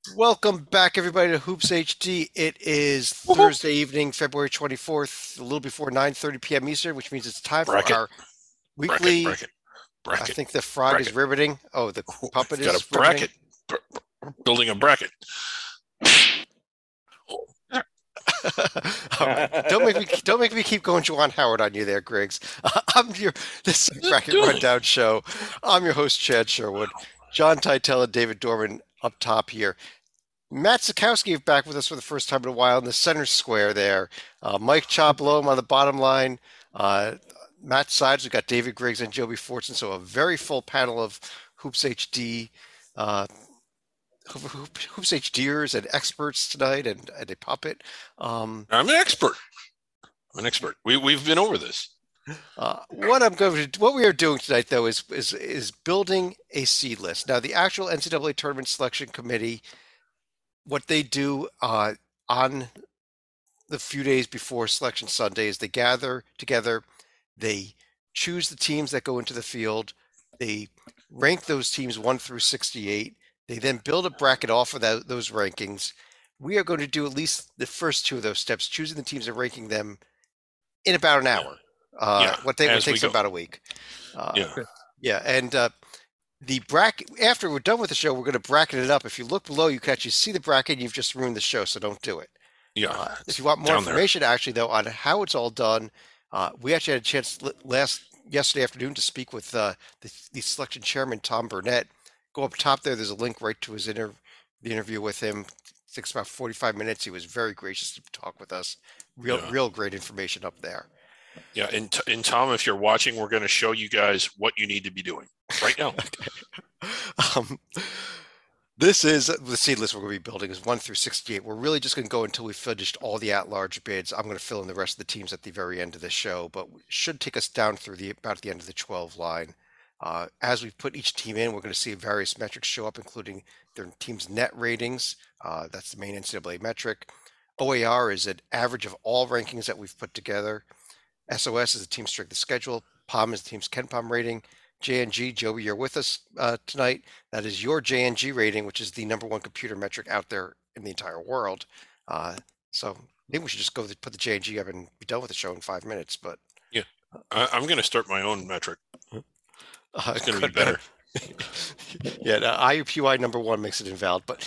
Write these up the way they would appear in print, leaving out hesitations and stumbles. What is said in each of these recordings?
Welcome back, everybody, to Hoops HD. It is Woohoo. Thursday evening, February 24th, a little before 9:30 p.m. Eastern, which means it's time for Bracket, our bracket, weekly. bracket, I bracket, think the frog is bracket. riveting. Oh, the puppet We've got is a riveting. bracket. Building a bracket. All right, don't make me keep going Juwan Howard on you there, Griggs. This is Bracket Rundown show. I'm your host, Chad Sherwood. John Teitel and David Dorman up top here. Matt Sikowski is back with us for the first time in a while in the center square there. Mike Choplom on the bottom line. Uh, Matt sides, we've got David Griggs and Joby Fortson, so a very full panel of Hoops HD, uh, Hoops HDers and experts tonight, and a puppet. Um, I'm an expert. I'm an expert. We've been over this. what we are doing tonight, though, is building a seed list. Now, the actual NCAA tournament selection committee, what they do on the few days before Selection Sunday is they gather together, they choose the teams that go into the field, they rank those teams 1 through 68. They then build a bracket off of those rankings. We are going to do at least the first two of those steps, choosing the teams and ranking them in about an Yeah. hour. Yeah. What As we takes go. about a week. Uh, Yeah. yeah, and the bracket after we're done with the show, we're going to bracket it up. If you look below, you can actually see the bracket. You've just ruined the show, so don't do it. Yeah. If It's you want more down there. information, actually, though, on how it's all done, we actually had a chance yesterday afternoon to speak with the selection chairman, Tom Burnett. Go up top there. There's a link right to the interview with him. It takes about 45 minutes. He was very gracious to talk with us. Yeah. Real great information up there. Yeah. And Tom, if you're watching, we're going to show you guys what you need to be doing right now. Um, this is the seed list we're going to be building is 1 through 68. We're really just going to go until we've finished all the at-large bids. I'm going to fill in the rest of the teams at the very end of the show, but it should take us down through about the end of the 12 line. As we put each team in, we're going to see various metrics show up, including their team's net ratings. That's the main NCAA metric. OAR is an average of all rankings that we've put together. SOS is the team's strength of schedule. POM is the team's KenPom rating. JNG, Joey, you're with us tonight. That is your JNG rating, which is the number one computer metric out there in the entire world. Uh, so maybe we should just put the JNG up and be done with the show in 5 minutes. But Yeah. I'm going to start my own metric. It's going to be good. better. Yeah, no, IUPUI number one makes it invalid. But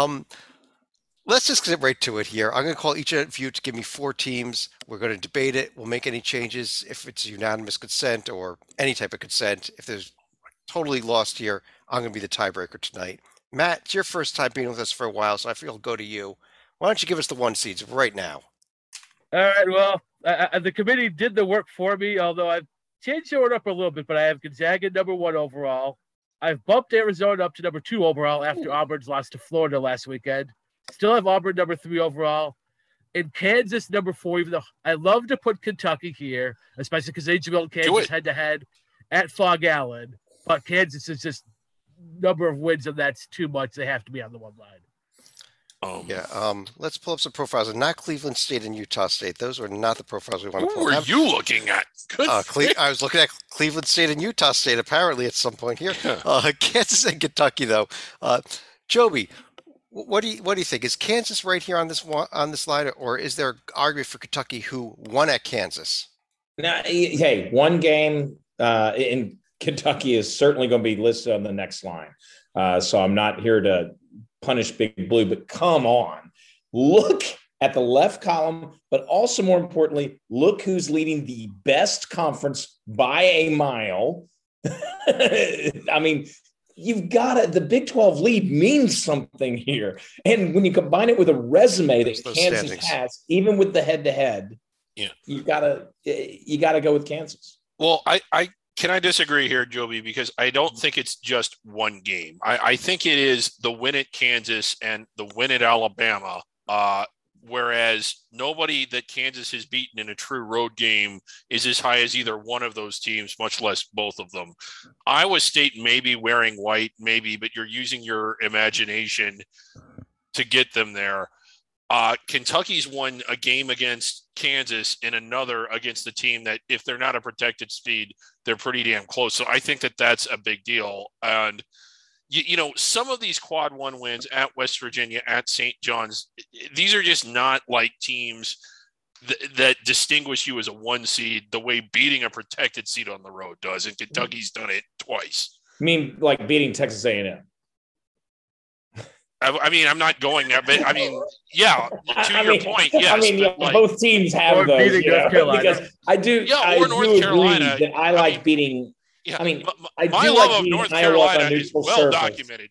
let's just get right to it here. I'm going to call each of you to give me four teams. We're going to debate it. We'll make any changes if it's unanimous consent or any type of consent. If there's totally lost here, I'm going to be the tiebreaker tonight. Matt, it's your first time being with us for a while, so I feel I'll go to you. Why don't you give us the one seeds right now? All right. Well, the committee did the work for me, although I've changed the order up a little bit. But I have Gonzaga number one overall. I've bumped Arizona up to number two overall after Auburn's lost to Florida last weekend. Still have Auburn number three overall. And Kansas number four, even though I love to put Kentucky here, especially because they built Kansas head to head at Fog Allen. But Kansas is just number of wins, and that's too much. They have to be on the one line. Let's pull up some profiles. And not Cleveland State and Utah State. Those were not the profiles we want to Who pull were up. you looking at? I was looking at Cleveland State and Utah State apparently at some point here. Yeah. Kansas and Kentucky though. Joby, what do you think? Is Kansas right here on this line, or is there an argument for Kentucky who won at Kansas? Now, hey, one game in Kentucky is certainly going to be listed on the next line. So I'm not here to punish Big Blue, but come on. Look at the left column, but also more importantly, look who's leading the best conference by a mile. I mean, you've got to, the Big 12 lead means something here. And when you combine it with a resume that Kansas standings has, even with the head-to-head, Yeah. you gotta go with Kansas. Well, I can I disagree here, Joby, because I don't think it's just one game. I think it is the win at Kansas and the win at Alabama. Whereas nobody that Kansas has beaten in a true road game is as high as either one of those teams, much less both of them. Iowa State maybe wearing white, maybe, but you're using your imagination to get them there. Kentucky's won a game against Kansas and another against the team that if they're not a protected speed, they're pretty damn close. So I think that that's a big deal. And some of these quad one wins at West Virginia, at St. John's, these are just not like teams that distinguish you as a one seed the way beating a protected seed on the road does. And Kentucky's done it twice. I mean, like beating Texas A&M. I mean, I'm not going there, but I mean, yeah, to your point, yes. I mean, both teams have those. Because I do. Yeah, I or North Carolina. That I like beating. Yeah, I mean, my love of North Carolina is well documented.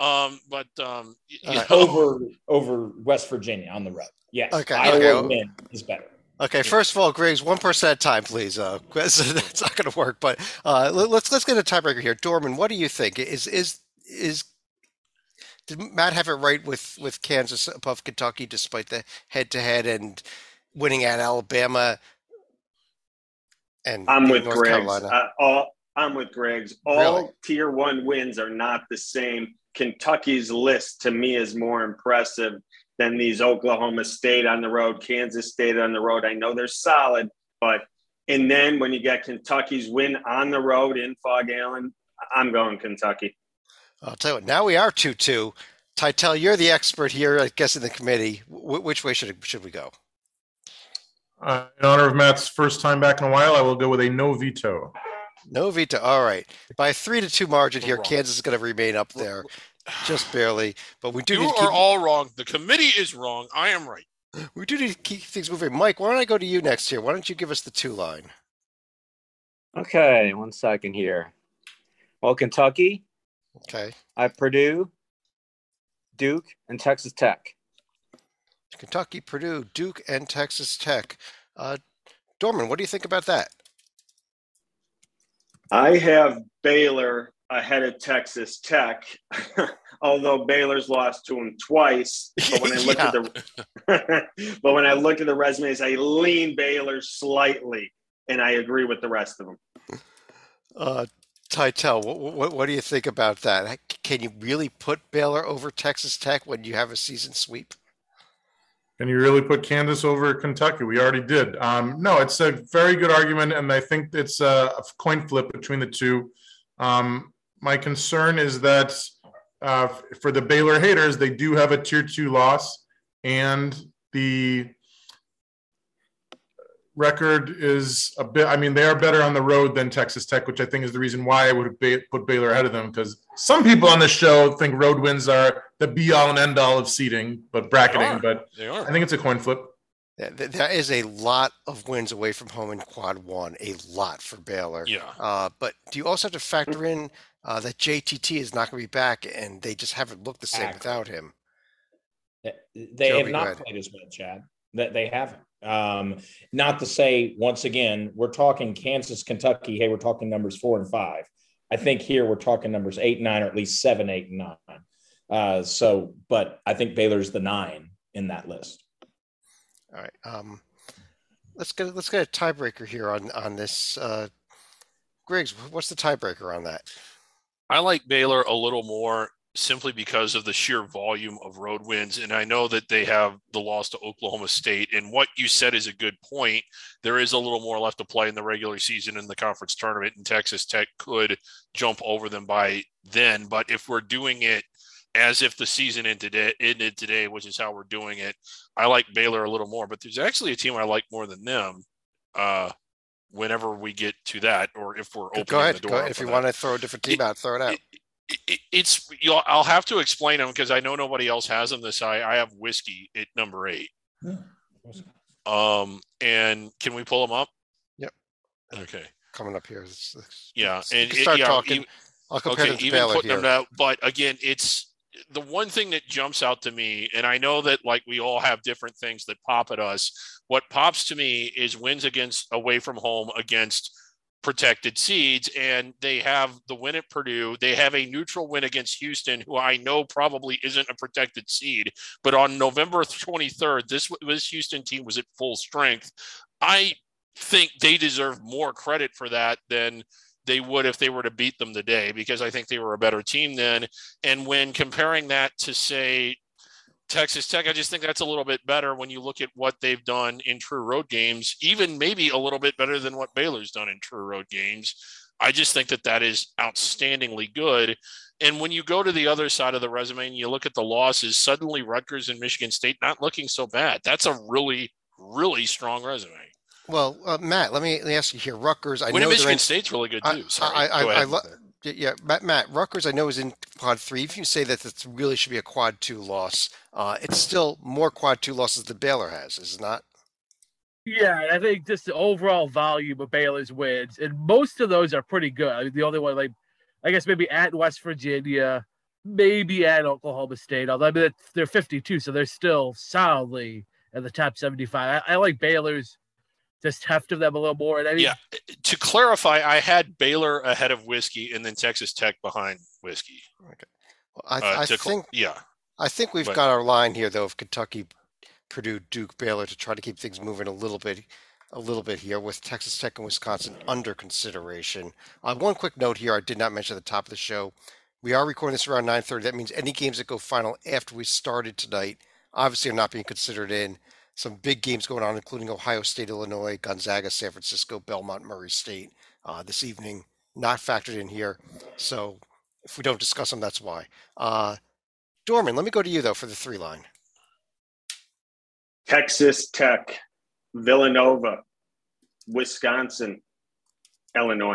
Over West Virginia on the road. Yes. Okay. Iowa win is better. Okay. First of all, Griggs, 1% at a time, please. That's not going to work. But let's get a tiebreaker here. Dorman, what do you think? Did Matt have it right with Kansas above Kentucky despite the head-to-head and winning at Alabama? And I'm with North Griggs. Carolina? I'm with Griggs. All Really? Tier 1 wins are not the same. Kentucky's list to me is more impressive than these Oklahoma State on the road, Kansas State on the road. I know they're solid, and then when you get Kentucky's win on the road in Fog Allen, I'm going Kentucky. I'll tell you what, now we are 2-2. Titel, you're the expert here, I guess, in the committee. Which way should we go? In honor of Matt's first time back in a while, I will go with a no veto. No veto. All right. By a 3-2 margin here, Kansas is going to remain up there, just barely. But we do. You are all wrong. The committee is wrong. I am right. We do need to keep things moving. Mike, why don't I go to you next here? Why don't you give us the 2-line? Okay, 1 second here. Well, Kentucky. Okay. I have Purdue, Duke, and Texas Tech. Kentucky, Purdue, Duke, and Texas Tech. Dorman, what do you think about that? I have Baylor ahead of Texas Tech, although Baylor's lost to them twice. But when I look at the resumes, I lean Baylor slightly, and I agree with the rest of them. Titel, what do you think about that? Can you really put Baylor over Texas Tech when you have a season sweep? Can you really put Kansas over Kentucky? We already did. No, it's a very good argument, and I think it's a coin flip between the two. My concern is that for the Baylor haters, they do have a Tier 2 loss, and the record is a bit, I mean, they are better on the road than Texas Tech, which I think is the reason why I would put Baylor ahead of them, because some people on this show think road wins are the be-all and end-all of seeding, but bracketing, but I think it's a coin flip. There is a lot of wins away from home in quad one, a lot for Baylor. Yeah. But do you also have to factor in that JTT is not going to be back, and they just haven't looked the same without him? They have not played as well, Chad. That they haven't. Not to say, once again, we're talking Kansas, Kentucky. Hey, we're talking numbers 4 and 5. I think here we're talking numbers 8 and 9, or at least 7, 8, and 9. But I think Baylor's the 9 in that list. All right. Let's get a tiebreaker here on this. Griggs, what's the tiebreaker on that? I like Baylor a little more simply because of the sheer volume of road wins. And I know that they have the loss to Oklahoma State. And what you said is a good point. There is a little more left to play in the regular season in the conference tournament, and Texas Tech could jump over them by then. But if we're doing it as if the season ended today, which is how we're doing it, I like Baylor a little more. But there's actually a team I like more than them whenever we get to that, or if we're opening the door. Go ahead. If you want to throw a different team out, throw it out. I'll have to explain them because I know nobody else has them this high. I have Whiskey at number 8. And can we pull them up? Yep. Okay. Coming up here. And start talking. I'll compare them to Baylor here. Them out, but again, it's the one thing that jumps out to me, and I know that like we all have different things that pop at us. What pops to me is wins away from home against protected seeds, and they have the win at Purdue. They have a neutral win against Houston, who I know probably isn't a protected seed, but on November 23rd, this Houston team was at full strength. I think they deserve more credit for that than they would if they were to beat them today, because I think they were a better team then. And when comparing that to, say, Texas Tech, I just think that's a little bit better when you look at what they've done in true road games, even maybe a little bit better than what Baylor's done in true road games. I just think that is outstandingly good. And when you go to the other side of the resume and you look at the losses, suddenly Rutgers and Michigan State not looking so bad. That's a really, really strong resume. Well, Matt, let me ask you here. Rutgers, I Winning know Michigan State's really good too. Sorry, go ahead. Yeah, Matt, Rutgers, I know is in quad 3. If you say that this really should be a quad 2 loss, it's still more quad 2 losses than Baylor has, is it not? Yeah, I think just the overall volume of Baylor's wins, and most of those are pretty good. I mean, the only one, like, I guess maybe at West Virginia, maybe at Oklahoma State, although I mean, they're 52, so they're still solidly in the top 75. I like Baylor's just heft of them a little more. And I mean, yeah, to clarify, I had Baylor ahead of Whiskey and then Texas Tech behind Whiskey. Okay. Well, I think we've got our line here, though, of Kentucky, Purdue, Duke, Baylor to try to keep things moving a little bit here with Texas Tech and Wisconsin under consideration. One quick note here, I did not mention at the top of the show. We are recording this around 9:30. That means any games that go final after we started tonight obviously are not being considered in. Some big games going on, including Ohio State, Illinois, Gonzaga, San Francisco, Belmont, Murray State this evening, not factored in here. So if we don't discuss them, that's why. Dorman, let me go to you, though, for the 3 line. Texas Tech, Villanova, Wisconsin, Illinois.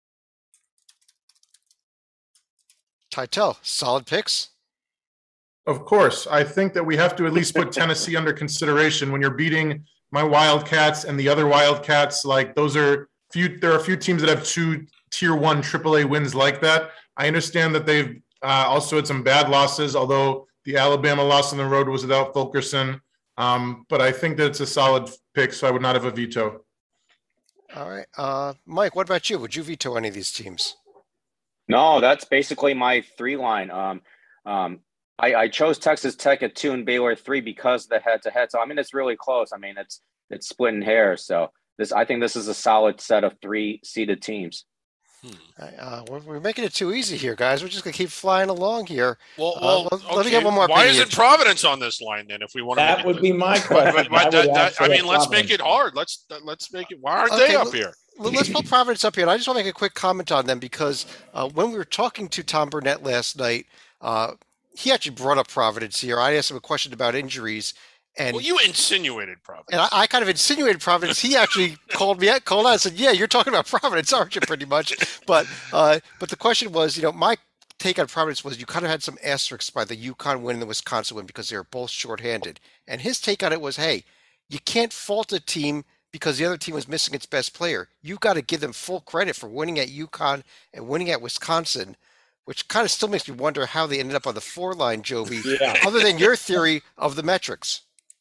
Titel, solid picks? Of course. I think that we have to at least put Tennessee under consideration when you're beating my Wildcats and the other Wildcats. Like, there are a few teams that have 2 tier 1 AAA wins like that. I understand that they've also had some bad losses, although the Alabama loss on the road was without Fulkerson. But I think that it's a solid pick, so I would not have a veto. All right. Mike, what about you? Would you veto any of these teams? No, that's basically my 3 line. I chose Texas Tech at 2 and Baylor at 3 because of the head-to-head. So I mean, it's really close. I mean, it's splitting hairs. So I think this is a solid set of 3 seeded teams. We're making it too easy here, guys. We're just gonna keep flying along here. Well, let me get one more. Why isn't Providence on this line then? If we want that would be my question. I mean, let's make it hard. Let's make it. Why aren't they up here? Let's put Providence up here. And I just want to make a quick comment on them because when we were talking to Tom Burnett last night, he actually brought up Providence here. I asked him a question about injuries. And you insinuated Providence. And I kind of insinuated Providence. He actually called out and said, yeah, you're talking about Providence, aren't you, pretty much? But the question was, my take on Providence was you kind of had some asterisks by the UConn win and the Wisconsin win because they were both shorthanded. And his take on it was, hey, you can't fault a team because the other team was missing its best player. You got to give them full credit for winning at UConn and winning at Wisconsin, which kind of still makes me wonder how they ended up on the 4 line, Joby, other than your theory of the metrics.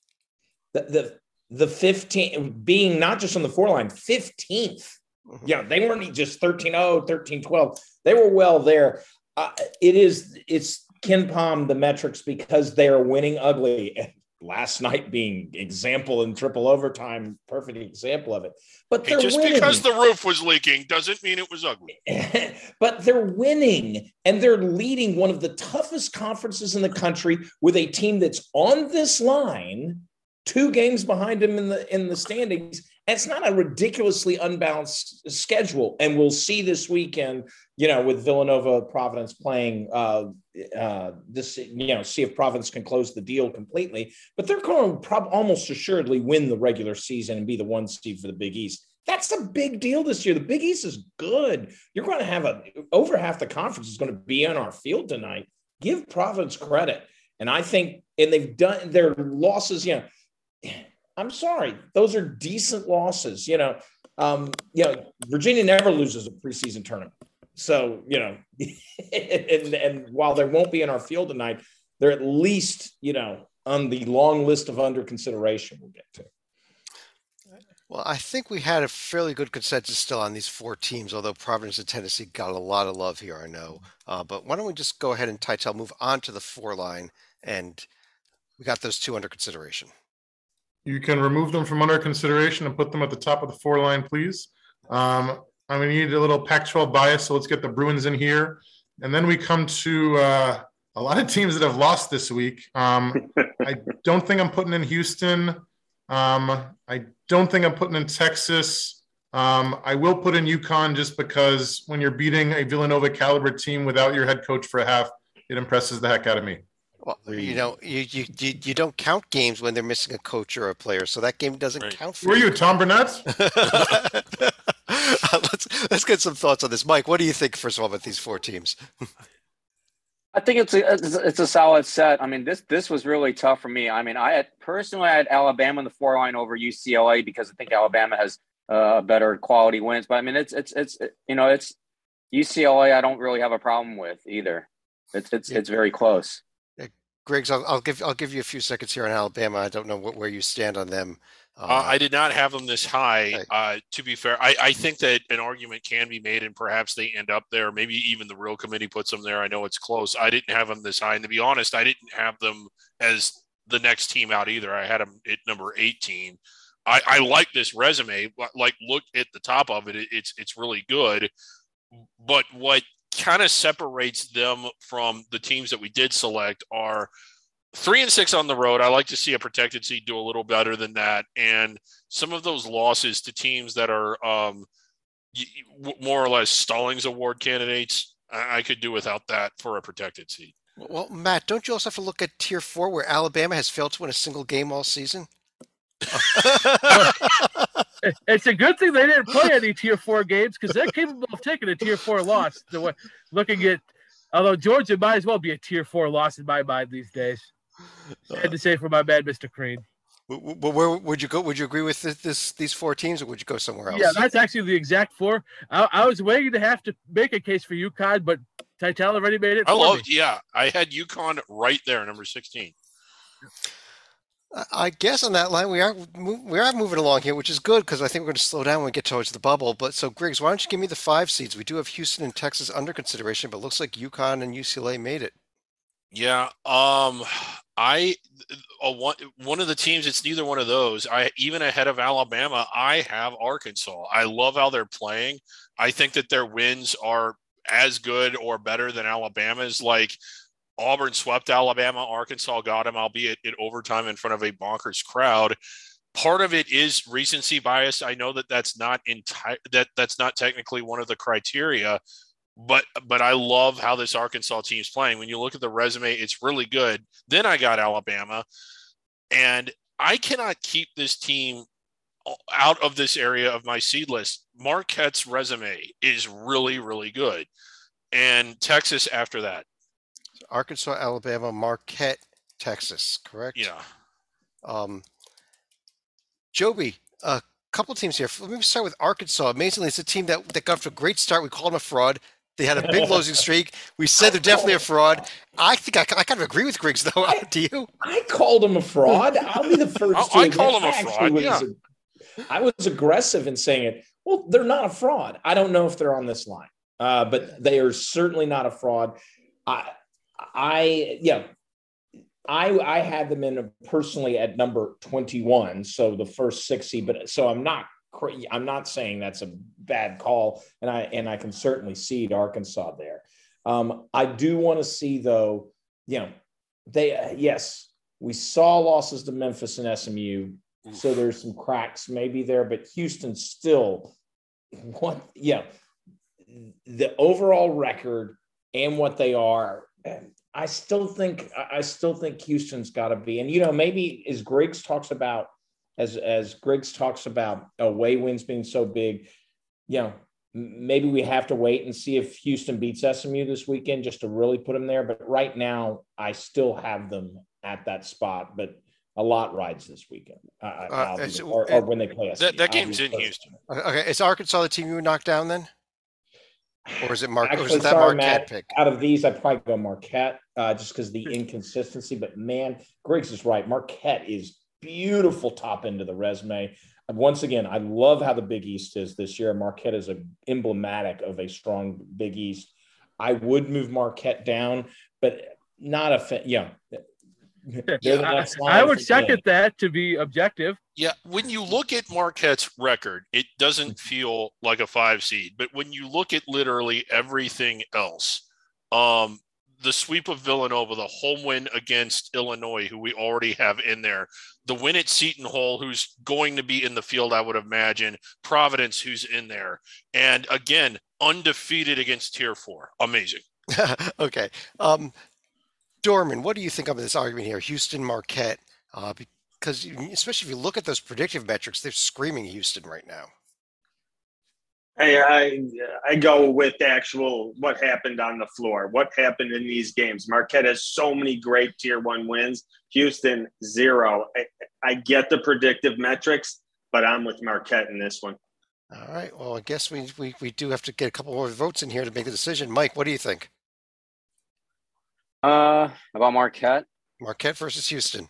The 15 being not just on the 4 line, 15th. Yeah, they weren't just 13-0, 13-12. They were well there. It's KenPom, the metrics, because they are winning ugly. And last night being example in triple overtime, perfect example of it. But they're just winning. Because the roof was leaking doesn't mean it was ugly. But they're winning, and they're leading one of the toughest conferences in the country with a team that's on this line, 2 games behind them in the standings. And it's not a ridiculously unbalanced schedule. And we'll see this weekend, with Villanova, Providence playing this, see if Providence can close the deal completely. But they're going to almost assuredly win the regular season and be the 1 seed for the Big East. That's a big deal this year. The Big East is good. You're going to have over half the conference is going to be on our field tonight. Give Providence credit. And I think, and they've done their losses, I'm sorry. Those are decent losses. Virginia never loses a preseason tournament. So, and while they won't be in our field tonight, they're at least, on the long list of under consideration we'll get to. Well, I think we had a fairly good consensus still on these 4 teams, although Providence and Tennessee got a lot of love here, I know. But why don't we just go ahead and Titel move on to the 4 line, and we got those 2 under consideration. You can remove them from under consideration and put them at the top of the 4 line, please. I'm going to need a little Pac-12 bias, so let's get the Bruins in here. And then we come to a lot of teams that have lost this week. I don't think I'm putting in Houston. I don't think I'm putting in Texas. I will put in UConn just because when you're beating a Villanova caliber team without your head coach for a half, it impresses the heck out of me. Well, you don't count games when they're missing a coach or a player, so that game doesn't count for you. Were you Tom Burnett? Let's get some thoughts on this, Mike. What do you think, first of all, about these 4 teams? I think it's a solid set. I mean, this was really tough for me. I mean, I had Alabama in the 4 line over UCLA because I think Alabama has better quality wins. But I mean, it's UCLA. I don't really have a problem with either. It's very close. Griggs, I'll give you a few seconds here on Alabama. I don't know where you stand on them. I did not have them this high. To be fair, I think that an argument can be made, and perhaps they end up there. Maybe even the real committee puts them there. I know it's close. I didn't have them this high, and to be honest, I didn't have them as the next team out either. I had them at number 18. I like this resume. Like, look at the top of it. It's really good. But what kind of separates them from the teams that we did select are 3 and 6 on the road. I like to see a protected seed do a little better than that. And some of those losses to teams that are more or less Stallings Award candidates, I could do without that for a protected seed. Well, Matt, don't you also have to look at Tier 4 where Alabama has failed to win a single game all season? It's a good thing they didn't play any Tier 4 games because they're capable of taking a Tier 4 loss. Although Georgia might as well be a Tier 4 loss in my mind these days. I had to say for my man, Mr. Crean. But where would you go? Would you agree with these 4 teams, or would you go somewhere else? Yeah, that's actually the exact 4. I was waiting to have to make a case for UConn, but Titel already made it. Yeah, I had UConn right there, number 16. I guess on that line we are moving along here, which is good because I think we're going to slow down when we get towards the bubble. But so, Griggs, why don't you give me the 5 seeds? We do have Houston and Texas under consideration, but it looks like UConn and UCLA made it. Yeah, one of the teams, it's neither one of those. Even ahead of Alabama, I have Arkansas. I love how they're playing. I think that their wins are as good or better than Alabama's. Like, Auburn swept Alabama, Arkansas got them, albeit in overtime in front of a bonkers crowd. Part of it is recency bias. I know that that's not technically one of the criteria, but I love how this Arkansas team's playing. When you look at the resume, it's really good. Then I got Alabama, and I cannot keep this team out of this area of my seed list. Marquette's resume is really, really good, and Texas after that. Arkansas, Alabama, Marquette, Texas, correct? Yeah. Joby, a couple teams here. Let me start with Arkansas. Amazingly, it's a team that got off to a great start. We called them a fraud. They had a big losing streak. We said they're definitely a fraud. I think I kind of agree with Griggs, though. Do you? I called them a fraud. I'll be the first to I call them a fraud, yeah. I was aggressive in saying it. Well, they're not a fraud. I don't know if they're on this line, but they are certainly not a fraud. I had them in personally at number 21, so the first 60. But so I'm not saying that's a bad call, and I can certainly seed Arkansas there. I do want to see though, yes, we saw losses to Memphis and SMU, so there's some cracks maybe there, but Houston still, the overall record and what they are. I still think Houston's got to be, and maybe as Griggs talks about away wins being so big, maybe we have to wait and see if Houston beats SMU this weekend just to really put them there. But right now, I still have them at that spot, but a lot rides this weekend, or when they play SMU. That game's in Houston. Okay, is Arkansas the team you would knock down then? Or is it Marquette? Actually, Marquette Matt, pick? Out of these, I'd probably go Marquette just because the inconsistency. But man, Griggs is right. Marquette is beautiful top end of the resume. And once again, I love how the Big East is this year. Marquette is emblematic of a strong Big East. I would move Marquette down, but not I would second that to be objective. Yeah, when you look at Marquette's record, it doesn't feel like a 5 seed. But when you look at literally everything else, the sweep of Villanova, the home win against Illinois, who we already have in there, the win at Seton Hall, who's going to be in the field, I would imagine, Providence, who's in there, and again, undefeated against Tier 4. Amazing. Okay. Dorman, what do you think of this argument here? Houston, Marquette, because especially if you look at those predictive metrics, they're screaming Houston right now. I go with actual what happened on the floor, what happened in these games. Marquette has so many great Tier 1 wins. Houston, 0. I get the predictive metrics, but I'm with Marquette in this one. All right. Well, I guess we do have to get a couple more votes in here to make the decision. Mike, what do you think? About Marquette? Marquette versus Houston.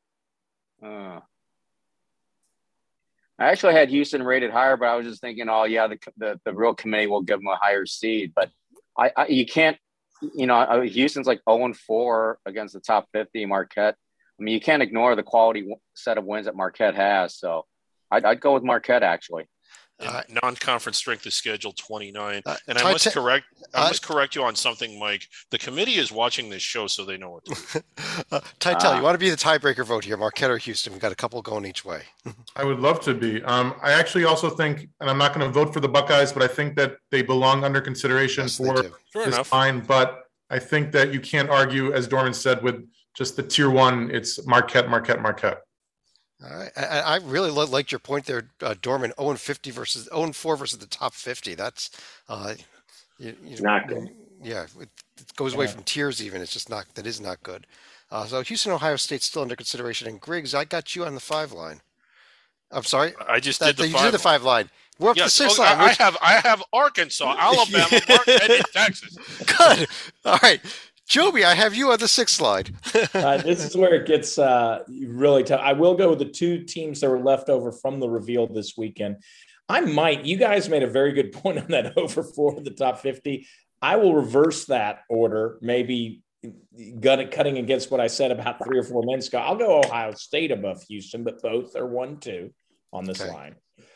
I actually had Houston rated higher, but I was just thinking, the real committee will give them a higher seed. But you can't, Houston's like 0-4 against the top 50. Marquette. I mean, you can't ignore the quality set of wins that Marquette has. So I'd go with Marquette actually. Non-conference strength of schedule 29. And I must correct you on something, Mike. The committee is watching this show, so they know what to do. Tytel, you want to be the tiebreaker vote here, Marquette or Houston? We've got a couple going each way. I would love to be. I actually also think, and I'm not going to vote for the Buckeyes, but I think that they belong under consideration for this line. But I think that you can't argue, as Dorman said, with just the Tier 1. It's Marquette. All right. I really liked your point there, Dorman. 0-50 versus 0-4 versus the top 50. That's not good. Yeah, it goes away from tiers even. It's just not. That is not good. So Houston, Ohio State's still under consideration. And Griggs, I got you on the 5 line. I'm sorry. I just did the 5 line. You did the 5 line. We're up to 6 line. I have Arkansas, Alabama, Marquette, and Texas. Good. All right. Joby, I have you on the 6th slide. This is where it gets really tough. I will go with the 2 teams that were left over from the reveal this weekend. You guys made a very good point on that over 4 of the top 50. I will reverse that order, maybe cutting against what I said about 3 or 4 minutes ago. I'll go Ohio State above Houston, but both are 1-2 on this line.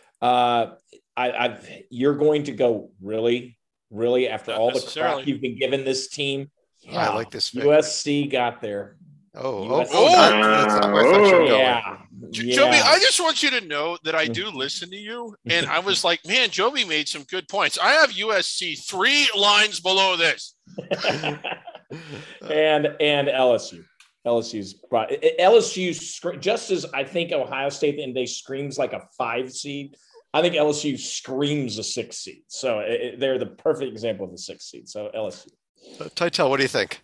You're going to go really after all the crap you've been giving this team. Yeah, I like this pick. USC got there. That's not where I thought you were going. Joby, I just want you to know that I do listen to you, and I was like, man, Joby made some good points. I have USC 3 lines below this. and LSU. LSU, just as I think Ohio State at the end of the day screams like a 5 seed, I think LSU screams a 6 seed. So they're the perfect example of the 6 seed. So LSU. Tytel, what do you think?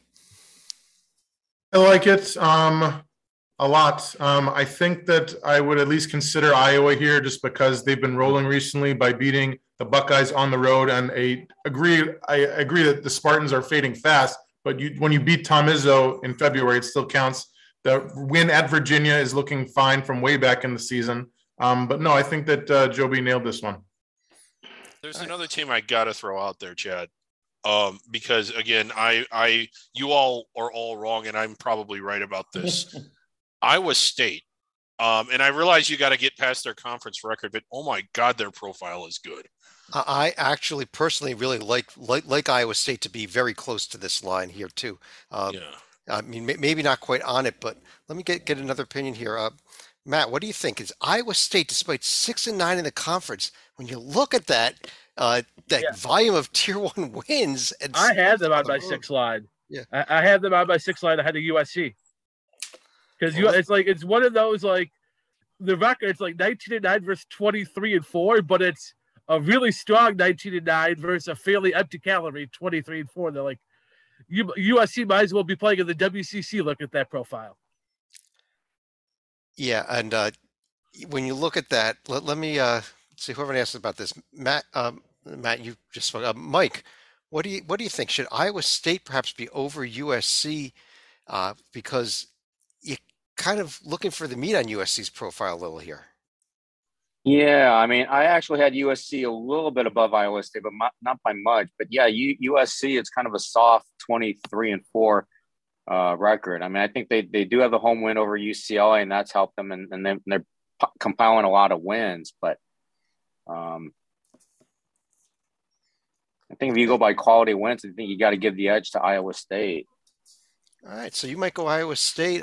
I like it a lot. I think that I would at least consider Iowa here just because they've been rolling recently by beating the Buckeyes on the road. And I agree that the Spartans are fading fast, but when you beat Tom Izzo in February, it still counts. The win at Virginia is looking fine from way back in the season. But no, I think that Joby nailed this one. There's another team I got to throw out there, Chad. Because again, you all are all wrong, and I'm probably right about this. Iowa State, and I realize you got to get past their conference record, but oh my God, their profile is good. I actually personally really like Iowa State to be very close to this line here too. I mean, maybe not quite on it, but let me get another opinion here. Matt, what do you think? Is Iowa State, despite 6-9 in the conference, when you look at that volume of Tier 1 wins. I had them on my 6 line. Yeah, I had them on my 6 line ahead of USC. Because it's one of those, like, the record, it's like 19-9 versus 23-4, but it's a really strong 19-9 versus a fairly empty calorie 23-4. They're like, USC might as well be playing in the WCC. Look at that profile. Yeah, and when you look at that, let me see whoever asked about this. Matt, you just spoke. Mike, what do you think? Should Iowa State perhaps be over USC because you're kind of looking for the meat on USC's profile a little here? Yeah, I mean, I actually had USC a little bit above Iowa State, but not by much. But yeah, USC, it's kind of a soft 23-4 record. I mean, I think they do have the home win over UCLA, and that's helped them, and they're compiling a lot of wins. But I think if you go by quality wins, I think you got to give the edge to Iowa State. All right, so you might go Iowa State.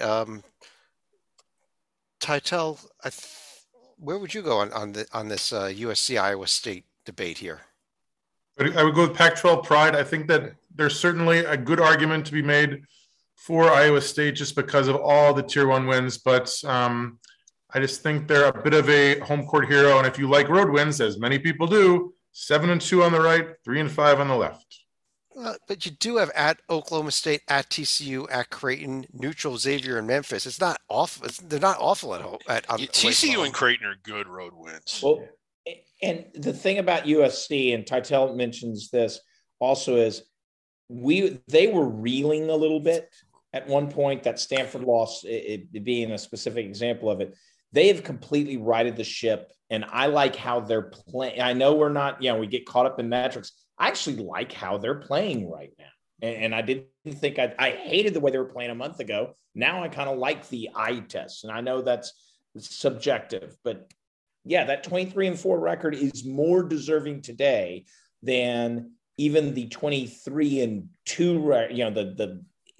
Titel, where would you go on this USC Iowa State debate here? I would go with Pac-12 pride. I think that there's certainly a good argument to be made for Iowa State just because of all the Tier 1 wins, but I just think they're a bit of a home court hero. And if you like road wins, as many people do, 7-2 on the right, 3-5 on the left. But you do have at Oklahoma State, at TCU, at Creighton, neutral Xavier and Memphis. It's not awful. They're not awful at home. TCU and Creighton are good road wins. Well, and the thing about USC, and Titel mentions this also, is they were reeling a little bit at one point. That Stanford loss, it being a specific example of it. They have completely righted the ship, and I like how they're playing. I know we're not, we get caught up in metrics. I actually like how they're playing right now. And I didn't think I hated the way they were playing a month ago. Now I kind of like the eye test. And I know that's subjective, but yeah, that 23-4 record is more deserving today than even the 23-2, the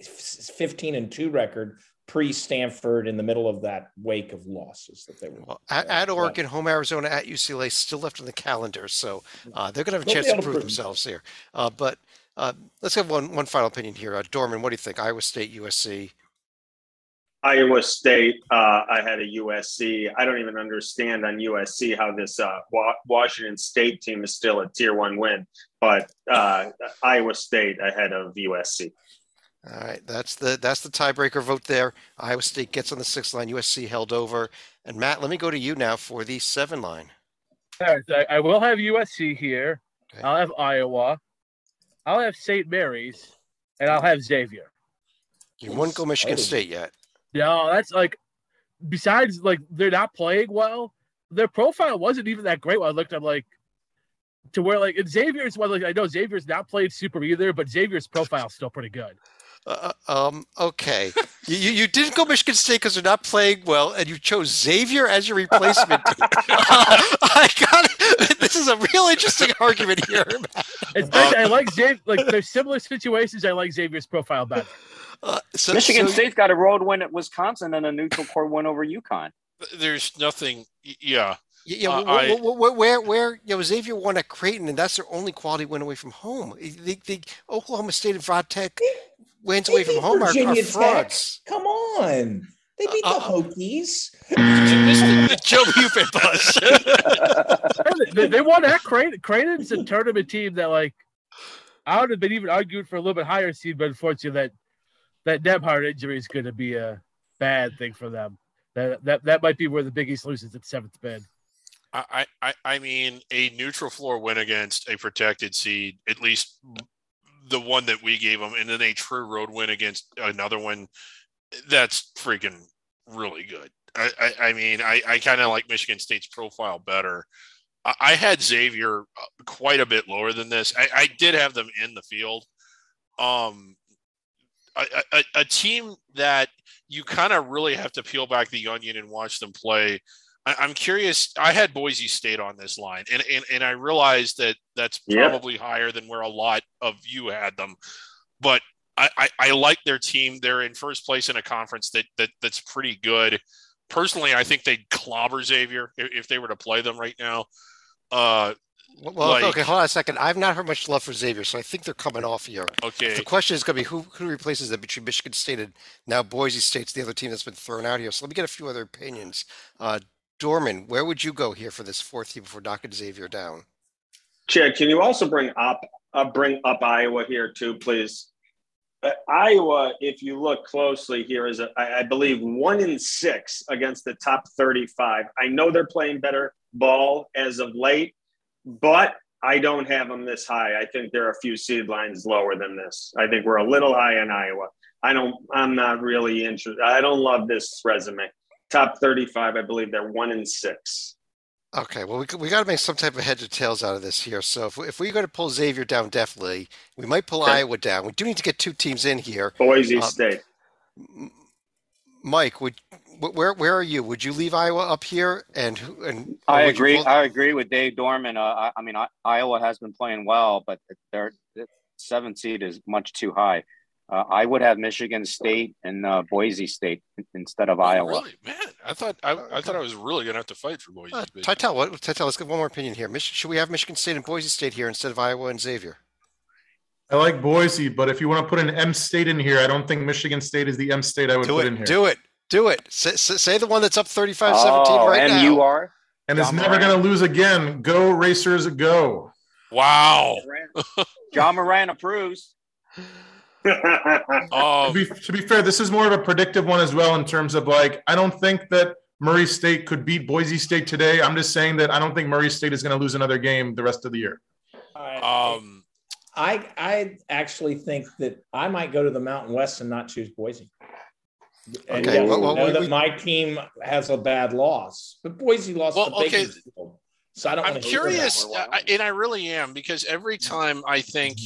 15-2 record pre-Stanford in the middle of that wake of losses that they were. Well, at Oregon, home Arizona, at UCLA, still left on the calendar, so they're going to have a chance to prove themselves here. But let's have one final opinion here. Dorman, what do you think? Iowa State, USC? Iowa State, I had a USC. I don't even understand on USC how this Washington State team is still a Tier 1 win, but Iowa State ahead of USC. All right, that's the tiebreaker vote there. Iowa State gets on the 6 line. USC held over. And Matt, let me go to you now for the 7 line. All right, so I will have USC here. Okay. I'll have Iowa. I'll have St. Mary's, and I'll have Xavier. You wouldn't go Michigan State yet. No, that's besides they're not playing well. Their profile wasn't even that great when I looked at to where Xavier's I know Xavier's not played super either, but Xavier's profile is still pretty good. Okay. You didn't go Michigan State because they're not playing well, and you chose Xavier as your replacement. I got it. This is a real interesting argument here. Especially, I like Xavier. There's similar situations. I like Xavier's profile better. Michigan State's got a road win at Wisconsin and a neutral court win over UConn. There's nothing. Yeah. Where Xavier won at Creighton, and that's their only quality win away from home. The Oklahoma State and Vodtech wins away from home are frauds. Come on. They beat the Hokies. The Joe Buford bus. They won at Creighton. Creighton's a tournament team that I would have been even argued for a little bit higher seed, but unfortunately that Nebhard injury is going to be a bad thing for them. That might be where the Big East loses at 7th bid. I mean, a neutral floor win against a protected seed, at least the one that we gave them, and then a true road win against another one, that's freaking really good. I mean, I kind of like Michigan State's profile better. I had Xavier quite a bit lower than this. I did have them in the field. A team that you kind of really have to peel back the onion and watch them play. I'm curious. I had Boise State on this line, and I realized that that's probably higher than where a lot of you had them. But I like their team. They're in first place in a conference that's pretty good. Personally, I think they'd clobber Xavier if they were to play them right now. Okay, hold on a second. I've not heard much love for Xavier, so I think they're coming off here. Okay. The question is going to be who replaces them between Michigan State and now Boise State's the other team that's been thrown out here. So let me get a few other opinions. Dorman, where would you go here for this 4th team before knocking Xavier down? Chad, can you also bring up Iowa here too, please? Iowa, if you look closely here, is I believe 1-6 against the top 35. I know they're playing better ball as of late, but I don't have them this high. I think they're a few seed lines lower than this. I think we're a little high on Iowa. I'm not really interested. I don't love this resume. Top 35, I believe they're 1-6. Okay, well, we got to make some type of heads or tails out of this here. So if we're going to pull Xavier down, definitely, we might pull Iowa down. We do need to get 2 teams in here. Boise State. Mike, where are you? Would you leave Iowa up here? And I agree. I agree with Dave Dorman. I mean, Iowa has been playing well, but their 7th seed is much too high. I would have Michigan State and Boise State instead of Iowa. Really, man? I thought I was really going to have to fight for Boise. Titel, let's get one more opinion here. Should we have Michigan State and Boise State here instead of Iowa and Xavier? I like Boise, but if you want to put an M State in here, I don't think Michigan State is the M State I would put in here. Do it. Say the one that's up 35-17 right now. MUR. And is never going to lose again. Go Racers, go. Wow. John Moran approves. To be fair, this is more of a predictive one as well in terms of I don't think that Murray State could beat Boise State today. I'm just saying that I don't think Murray State is going to lose another game the rest of the year. I actually think that I might go to the Mountain West and not choose Boise. And okay. that my team has a bad loss, but Boise lost to Bakersfield. So I'm curious, and I really am, because every time I think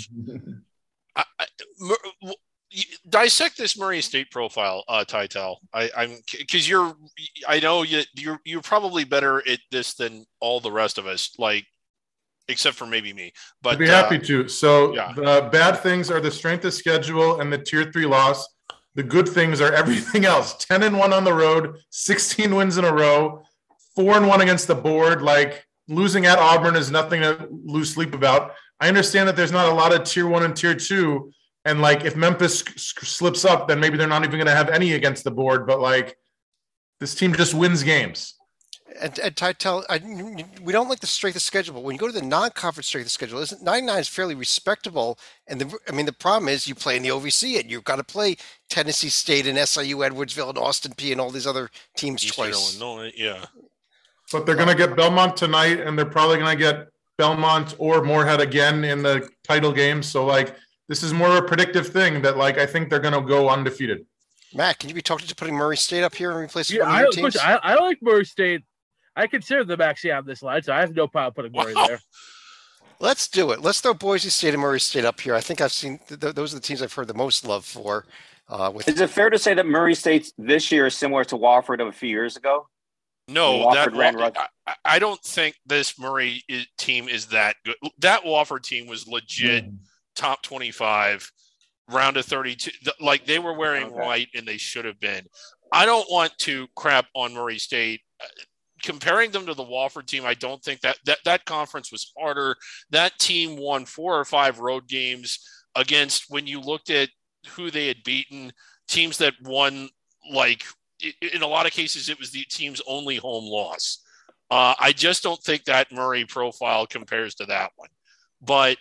dissect this Murray State profile, Titel. Because I know you're probably better at this than all the rest of us, except for maybe me. But I'd be happy to. So the bad things are the strength of schedule and the tier 3 loss. The good things are everything else. 10-1 on the road, 16 wins in a row, 4-1 against the board. Losing at Auburn is nothing to lose sleep about. I understand that there's not a lot of tier 1 and tier 2. And if Memphis slips up, then maybe they're not even going to have any against the board. But this team just wins games. And Titel, we don't like the strength of schedule, but when you go to the non-conference strength of schedule, 9-9 is fairly respectable. And the problem is you play in the OVC, and you've got to play Tennessee State and SIU Edwardsville and Austin Peay and all these other teams twice. Illinois, yeah. But they're going to get Belmont tonight, and they're probably going to get Belmont or Moorhead again in the title game. So this is more of a predictive thing that I think they're going to go undefeated. Matt, can you be talking to putting Murray State up here and replace one of your teams? I like Murray State. I consider them actually on this line, so I have no problem putting Murray there. Let's do it. Let's throw Boise State and Murray State up here. I think I've seen those are the teams I've heard the most love for. Is it fair to say that Murray State this year is similar to Wofford of a few years ago? No, I don't think this Murray team is that good. That Wofford team was legit top 25, round of 32. They were wearing white, and they should have been. I don't want to crap on Murray State. Comparing them to the Wofford team, I don't think that conference was harder. That team won 4 or 5 road games against, when you looked at who they had beaten, teams that won, in a lot of cases, it was the team's only home loss. I just don't think that Murray profile compares to that one. But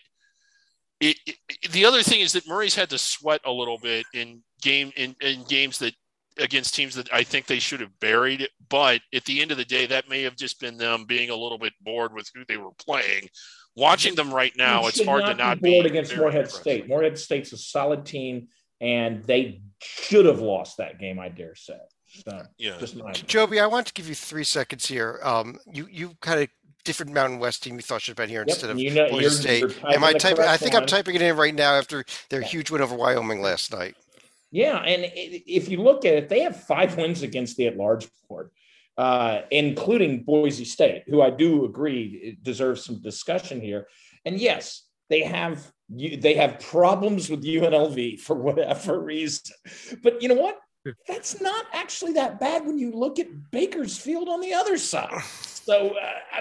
the other thing is that Murray's had to sweat a little bit in games that, against teams that I think they should have buried. But at the end of the day, that may have just been them being a little bit bored with who they were playing. Watching them right now, it's hard to not be bored against Moorhead State. Moorhead State's a solid team, and they should have lost that game, I dare say. So, Joby, I want to give you 3 seconds here. You kind of different Mountain West team you thought should have been here instead of Boise State. I think I'm typing it in right now after their huge win over Wyoming last night. Yeah, and if you look at it, they have 5 wins against the at-large board, including Boise State, who I do agree deserves some discussion here. And yes, they have problems with UNLV for whatever reason. But you know what? That's not actually that bad when you look at Bakersfield on the other side. So,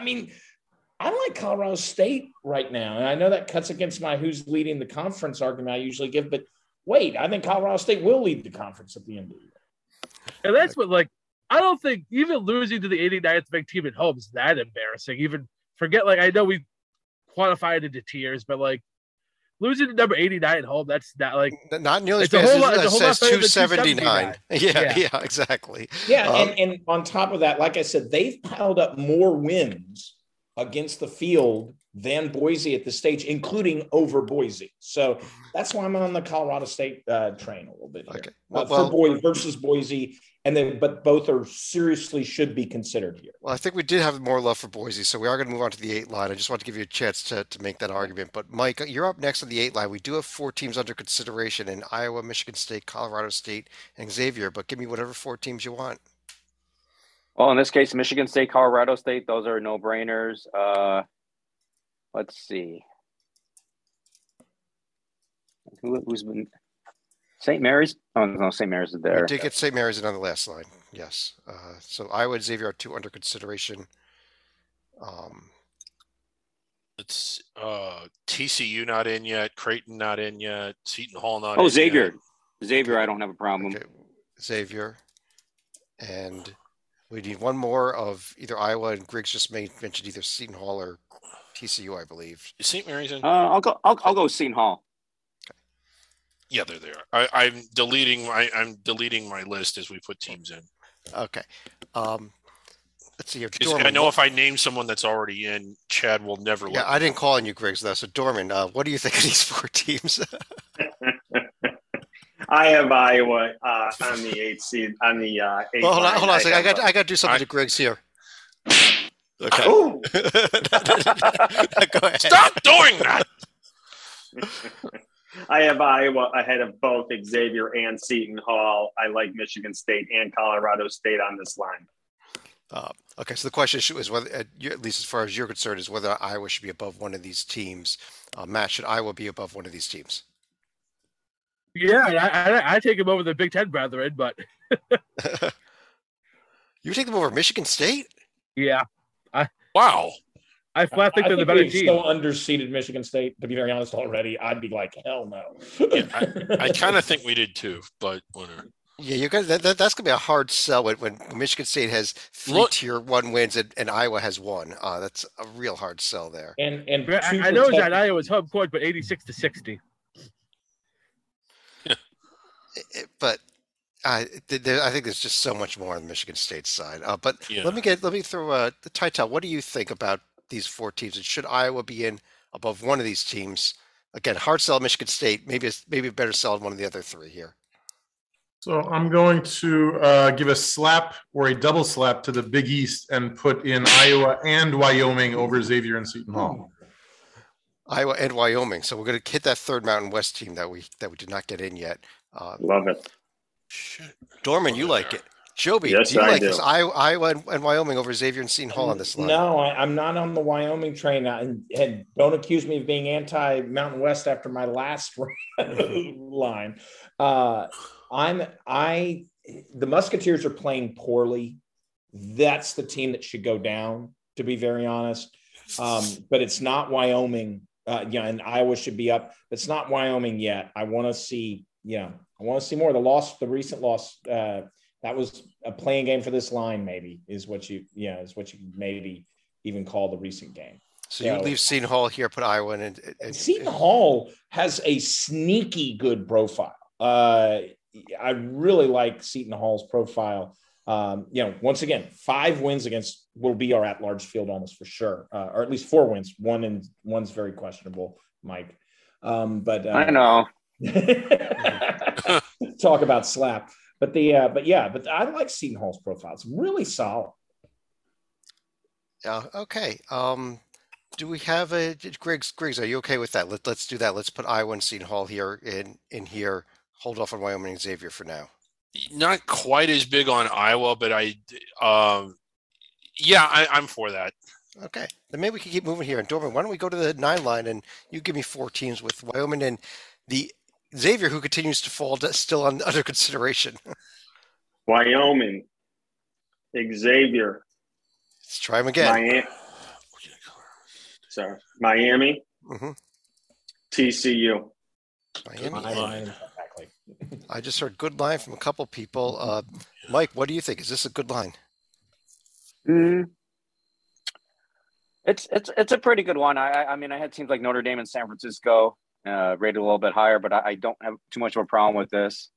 I like Colorado State right now. And I know that cuts against my who's leading the conference argument I usually give, but wait, I think Colorado State will lead the conference at the end of the year. And that's what, I don't think even losing to the 89th ranked team at home is that embarrassing. Even forget, I know we quantified it into tiers, but losing to number 89 at home, that's not not nearly as bad as it says 279. Yeah, exactly. Yeah, and on top of that, like I said, they've piled up more wins against the field than Boise at this stage, including over Boise. So that's why I'm on the Colorado State train a little bit here. Okay. For Boise versus Boise, but both are seriously should be considered here. Well, I think we did have more love for Boise, so we are going to move on to the 8 line. I just want to give you a chance to make that argument. But Mike, you're up next on the 8 line. We do have 4 teams under consideration in Iowa, Michigan State, Colorado State, and Xavier. But give me whatever 4 teams you want. Well, in this case, Michigan State, Colorado State, those are no-brainers. Let's see. Who's been St. Mary's? Oh, no, St. Mary's is there. We did get St. Mary's in on the last line, yes. So Iowa and Xavier are 2 under consideration. It's TCU not in yet, Creighton not in yet, Seton Hall not in Oh, Xavier. yet. Xavier, I don't have a problem. Okay. Xavier. And we need one more of either Iowa, and Griggs just mentioned either Seton Hall or TCU, I believe. Is St. Mary's in? I'll go Seton Hall. Yeah, they're there. I'm deleting my list as we put teams in. Okay. Let's see here. 'Cause Dorman, I know if I name someone that's already in, Chad will never. Yeah, I didn't call on you, Griggs, though. So Dorman, what do you think of these 4 teams? I have Iowa on the 8th seed on the 8th. Well, hold on line. a second. I got to do something to Griggs here. Okay. Ooh. Go ahead. Stop doing that. I have Iowa ahead of both Xavier and Seton Hall. I like Michigan State and Colorado State on this line. Okay, so the question is whether, at least as far as you're concerned, is whether Iowa should be above one of these teams. Matt, should Iowa be above one of these teams? Yeah, I take him over the Big Ten brethren, but You take them over Michigan State? yeah, Wow. I flat think they're the better team. Still underseeded Michigan State, to be very honest. Already, I'd be like, hell no. Yeah, I kind of think we did too, but whatever. Yeah, you're gonna, that's going to be a hard sell when Michigan State has 3 tier 1 wins and Iowa has 1. That's a real hard sell there. And I know that Iowa's home court, but 86-60. But I think there's just so much more on the Michigan State side. But Yeah. let me throw the Title. What do you think about these 4 teams? And should Iowa be in above one of these teams? Again, hard sell Michigan State. Maybe a better sell on one of the other 3 here. So I'm going to give a slap or a double slap to the Big East and put in Iowa and Wyoming over Xavier and Seton Hall. Iowa and Wyoming. So we're going to hit that 3rd Mountain West team that we did not get in yet. Love it. Shit. Dorman, you like it. Joby, Yes, do you I like do. this Iowa and Wyoming over Xavier and Seton Hall on this line? No, I'm not on the Wyoming train. And don't accuse me of being anti-Mountain West after my last line. The Musketeers are playing poorly. That's the team that should go down, to be very honest. But it's not Wyoming. And Iowa should be up. It's not Wyoming yet. I want to see more. The recent loss, that was a playing game for this line, maybe, is what you maybe even call the recent game. So you leave Seton Hall here, put Iowa in. And Seton Hall has a sneaky good profile. I really like Seton Hall's profile. Once again, 5 wins will be our at-large field almost for sure, or at least 4 wins. One's very questionable, Mike. But I know. Talk about slap. But I like Seton Hall's profile. It's really solid. Okay. Do we have a Griggs? Are you okay with that? Let's do that. Let's put Iowa and Seton Hall here in here. Hold off on Wyoming and Xavier for now. Not quite as big on Iowa, but I'm for that. Okay, then maybe we can keep moving here. And Dorman, why don't we go to the 9 line and you give me 4 teams with Wyoming and the Xavier, who continues to fall, still under consideration. Wyoming, Xavier. Let's try them again. Miami, Mm-hmm. TCU. Miami. I just heard good line from a couple people. Mike, what do you think? Is this a good line? It's a pretty good one. I mean, I had teams like Notre Dame and San Francisco rated a little bit higher, but I don't have too much of a problem with this.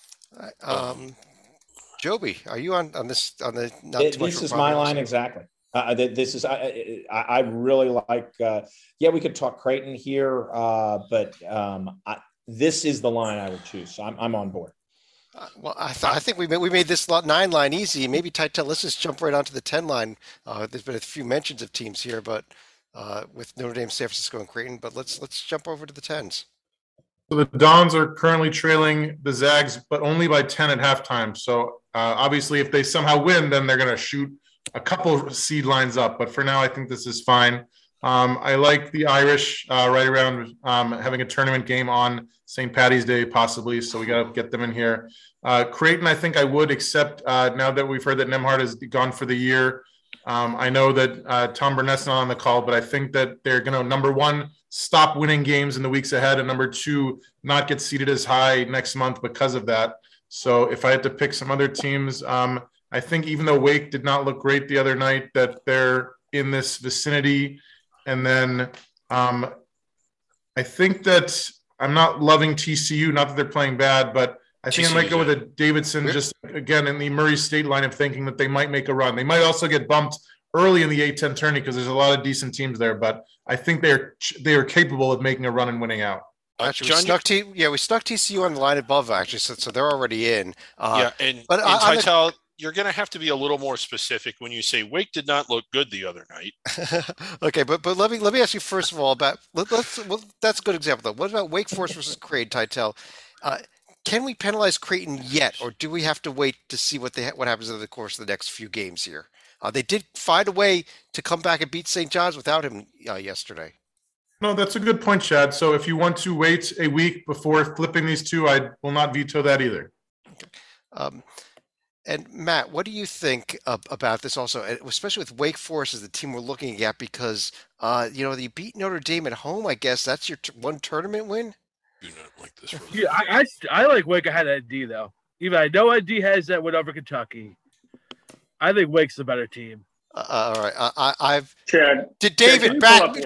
Joby, are you on this? On the not too much This of a is my problem? line exactly. This is I really like. Yeah, we could talk Creighton here, but this is the line I would choose. So I'm on board. Well, I think we made this 9 line easy. Maybe Titel, let's just jump right onto the 10 line. There's been a few mentions of teams here, but with Notre Dame, San Francisco, and Creighton. But let's jump over to the 10s. So the Dons are currently trailing the Zags, but only by 10 at halftime. So obviously, if they somehow win, then they're going to shoot a couple seed lines up. But for now, I think this is fine. I like the Irish right around having a tournament game on St. Paddy's Day, possibly. So we got to get them in here. Creighton, I think I would, except now that we've heard that Nembhard has gone for the year. I know that Tom Burnett's not on the call, but I think that they're going to, number one, stop winning games in the weeks ahead, and number two, not get seeded as high next month because of that. So if I had to pick some other teams, I think even though Wake did not look great the other night, that they're in this vicinity. And then I think that I'm not loving TCU, not that they're playing bad, but I think I might go with a Davidson just, again, in the Murray State line of thinking that they might make a run. They might also get bumped early in the A-10 tourney because there's a lot of decent teams there, but I think they are capable of making a run and winning out. Actually, we snuck TCU on the line above, actually, so they're already in. Titel, you're going to have to be a little more specific when you say Wake did not look good the other night. Okay, but let me ask you first of all about that's a good example though. What about Wake Forest versus Creighton, Titel? Can we penalize Creighton yet, or do we have to wait to see what happens over the course of the next few games here? They did find a way to come back and beat St. John's without him yesterday. No, that's a good point, Chad. So if you want to wait a week before flipping these two, I will not veto that either. Okay. And Matt, what do you think about this also, especially with Wake Forest as the team we're looking at? Because you beat Notre Dame at home. I guess that's your one tournament win. Do not like this. Yeah, I like Wake ahead of ND though. Even I know ND has that win over Kentucky. I think Wake's the better team. All right, Chad. Did David back?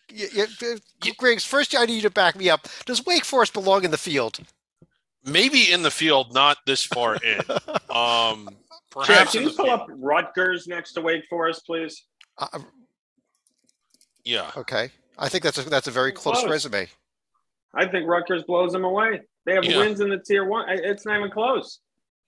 Griggs, first I need you to back me up. Does Wake Forest belong in the field? Maybe in the field, not this far in. Perhaps Chad, can you pull up Rutgers next to Wake Forest, please? Yeah. Okay. I think that's a very close resume. I think Rutgers blows them away. They have wins in the tier one. It's not even close.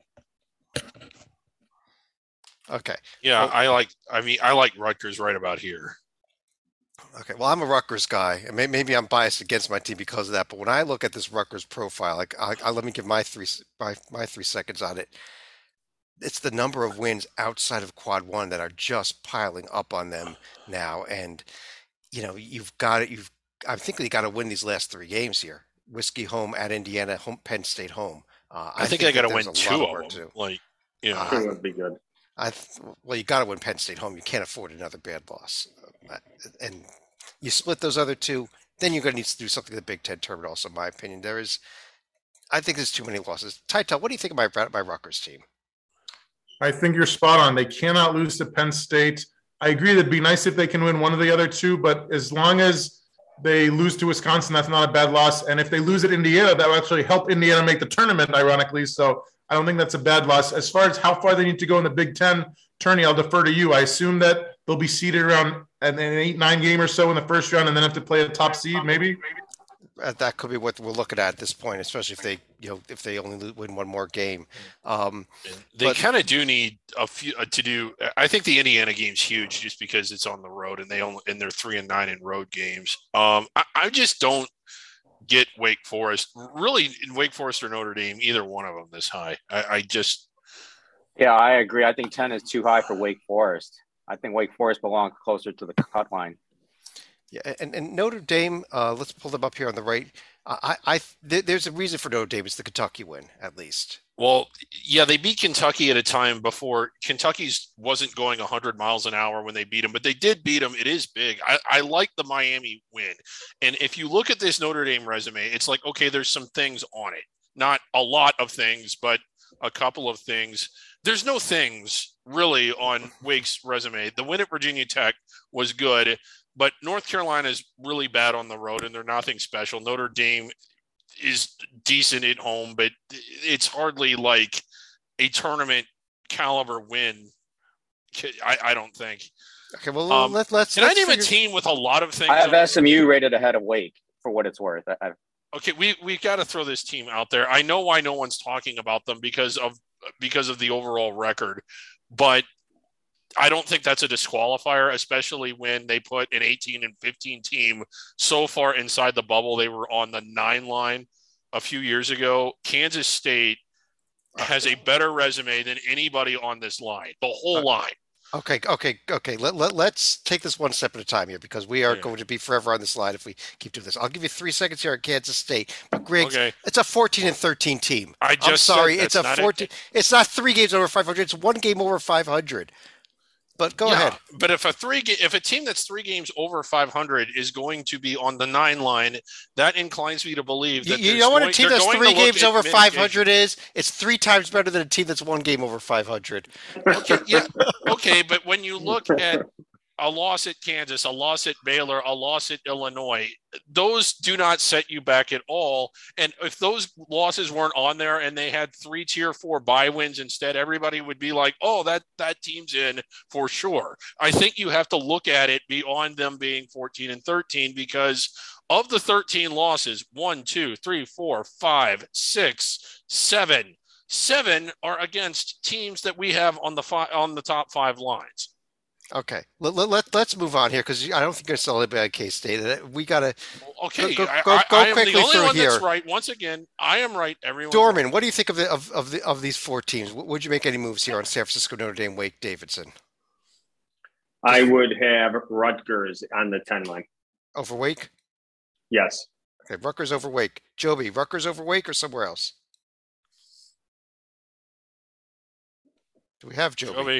Okay. Yeah, well, I like Rutgers right about here. Okay, well, I'm a Rutgers guy, and maybe I'm biased against my team because of that. But when I look at this Rutgers profile, let me give my 3 seconds on it. It's the number of wins outside of Quad 1 that are just piling up on them now, and I think they got to win these last 3 games here. Whiskey home at Indiana, home Penn State home. I think they got to win 2 of them. Too. That would be good. You got to win Penn State home. You can't afford another bad loss, and you split those other 2, then you're going to need to do something in the Big Ten tournament. Also, in my opinion, I think there's too many losses. Titel, what do you think about my Rutgers team? I think you're spot on. They cannot lose to Penn State. I agree that'd be nice if they can win one of the other 2, but as long as they lose to Wisconsin, that's not a bad loss. And if they lose at Indiana, that will actually help Indiana make the tournament, ironically. So I don't think that's a bad loss. As far as how far they need to go in the Big Ten tourney, I'll defer to you. I assume that they'll be seeded around an 8-9 game or so in the first round, and then have to play a top seed, maybe. That could be what we're looking at this point, especially if they only win one more game. They kind of do need a few to do. I think the Indiana game's huge just because it's on the road, and they're 3-9 in road games. I just don't get Wake Forest really in Wake Forest or Notre Dame, either one of them this high. Yeah, I agree. I think 10 is too high for Wake Forest. I think Wake Forest belongs closer to the cut line. Yeah, and Notre Dame, let's pull them up here on the right. There's a reason for Notre Dame. It's the Kentucky win, at least. Well, yeah, they beat Kentucky at a time before Kentucky's wasn't going 100 miles an hour when they beat them, but they did beat them. It is big. I like the Miami win. And if you look at this Notre Dame resume, it's like, okay, there's some things on it. Not a lot of things, but a couple of things. There's no things really on Wake's resume. The win at Virginia Tech was good, but North Carolina is really bad on the road, and they're nothing special. Notre Dame is decent at home, but it's hardly like a tournament caliber win. I don't think. Okay, well, let's. Can I name a team with a lot of things? I have SMU rated ahead of Wake for what it's worth. Okay, we got to throw this team out there. I know why no one's talking about them because of the overall record, but I don't think that's a disqualifier, especially when they put an 18 and 15 team so far inside the bubble. They were on the 9 line a few years ago. Kansas State has a better resume than anybody on this line, the whole line. Okay. Let's take this one step at a time here because we are going to be forever on this line if we keep doing this. I'll give you 3 seconds here at Kansas State. But Griggs, it's a 14 and 13 team. I'm sorry, it's a 14. It's not 3 games over 500. It's 1 game over 500. But go ahead. But if a team that's 3 games over 500 is going to be on the 9 line, that inclines me to believe that you know what a team that's 3 games over 500 is? It's 3 times better than a team that's 1 game over 500. Okay, but when you look at a loss at Kansas, a loss at Baylor, a loss at Illinois, those do not set you back at all. And if those losses weren't on there and they had 3 tier 4 bye wins instead, everybody would be like, oh, that team's in for sure. I think you have to look at it beyond them being 14 and 13 because of the 13 losses, 1, 2, 3, 4, 5, 6, 7. 7 are against teams that we have on the top 5 lines. Okay, let's move on here because I don't think you're still a bad K-State. We got to go quickly the only one here. That's right. Once again, I am right. Everyone. Dorman, right. What do you think of these 4 teams? Would you make any moves here on San Francisco, Notre Dame, Wake, Davidson? I would have Rutgers on the 10 line. Over Wake? Yes. Okay, Rutgers over Wake. Joby, Rutgers over Wake or somewhere else? Do we have Joby?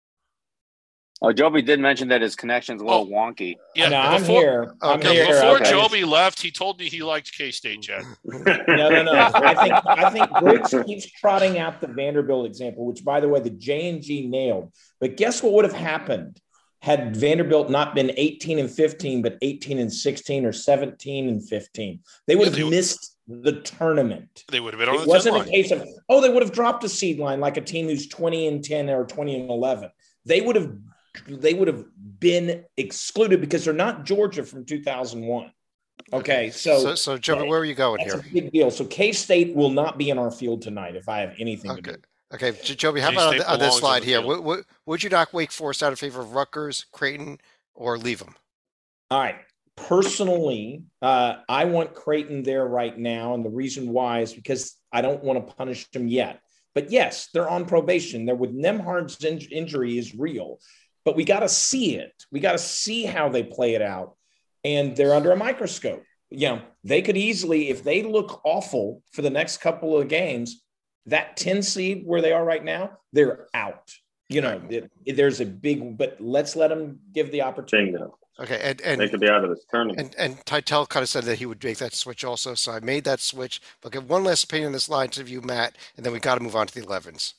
Oh, Joby did mention that his connection's a little wonky. Yeah, no, I'm here. Before Joby left, he told me he liked K-State, Chad. No. I think Griggs keeps trotting out the Vanderbilt example, which, by the way, the J&G nailed. But guess what would have happened had Vanderbilt not been 18 and 15, but 18 and 16 or 17 and 15? They would have missed the tournament. They would have been on the 10 line. It wasn't a case of, they would have dropped a seed line like a team who's 20 and 10 or 20 and 11. They would have been excluded because they're not Georgia from 2001. Okay, so Joby, where are you going that's here? A big deal. So K-State will not be in our field tonight if I have anything to do. Okay, Joby, how about on this slide here? Would you knock Wake Forest out in favor of Rutgers, Creighton, or leave them? All right. Personally, I want Creighton there right now, and the reason why is because I don't want to punish them yet. But yes, they're on probation. They're with Nembhard's injury is real. But we got to see it. We got to see how they play it out. And they're under a microscope. They could easily, if they look awful for the next couple of games, that 10 seed where they are right now, they're out. There's a big, but let's let them give the opportunity. Okay, and they could be out of this tournament. And Titel kind of said that he would make that switch also, so I made that switch. But get one last opinion on this line to you, Matt, and then we got to move on to the 11s.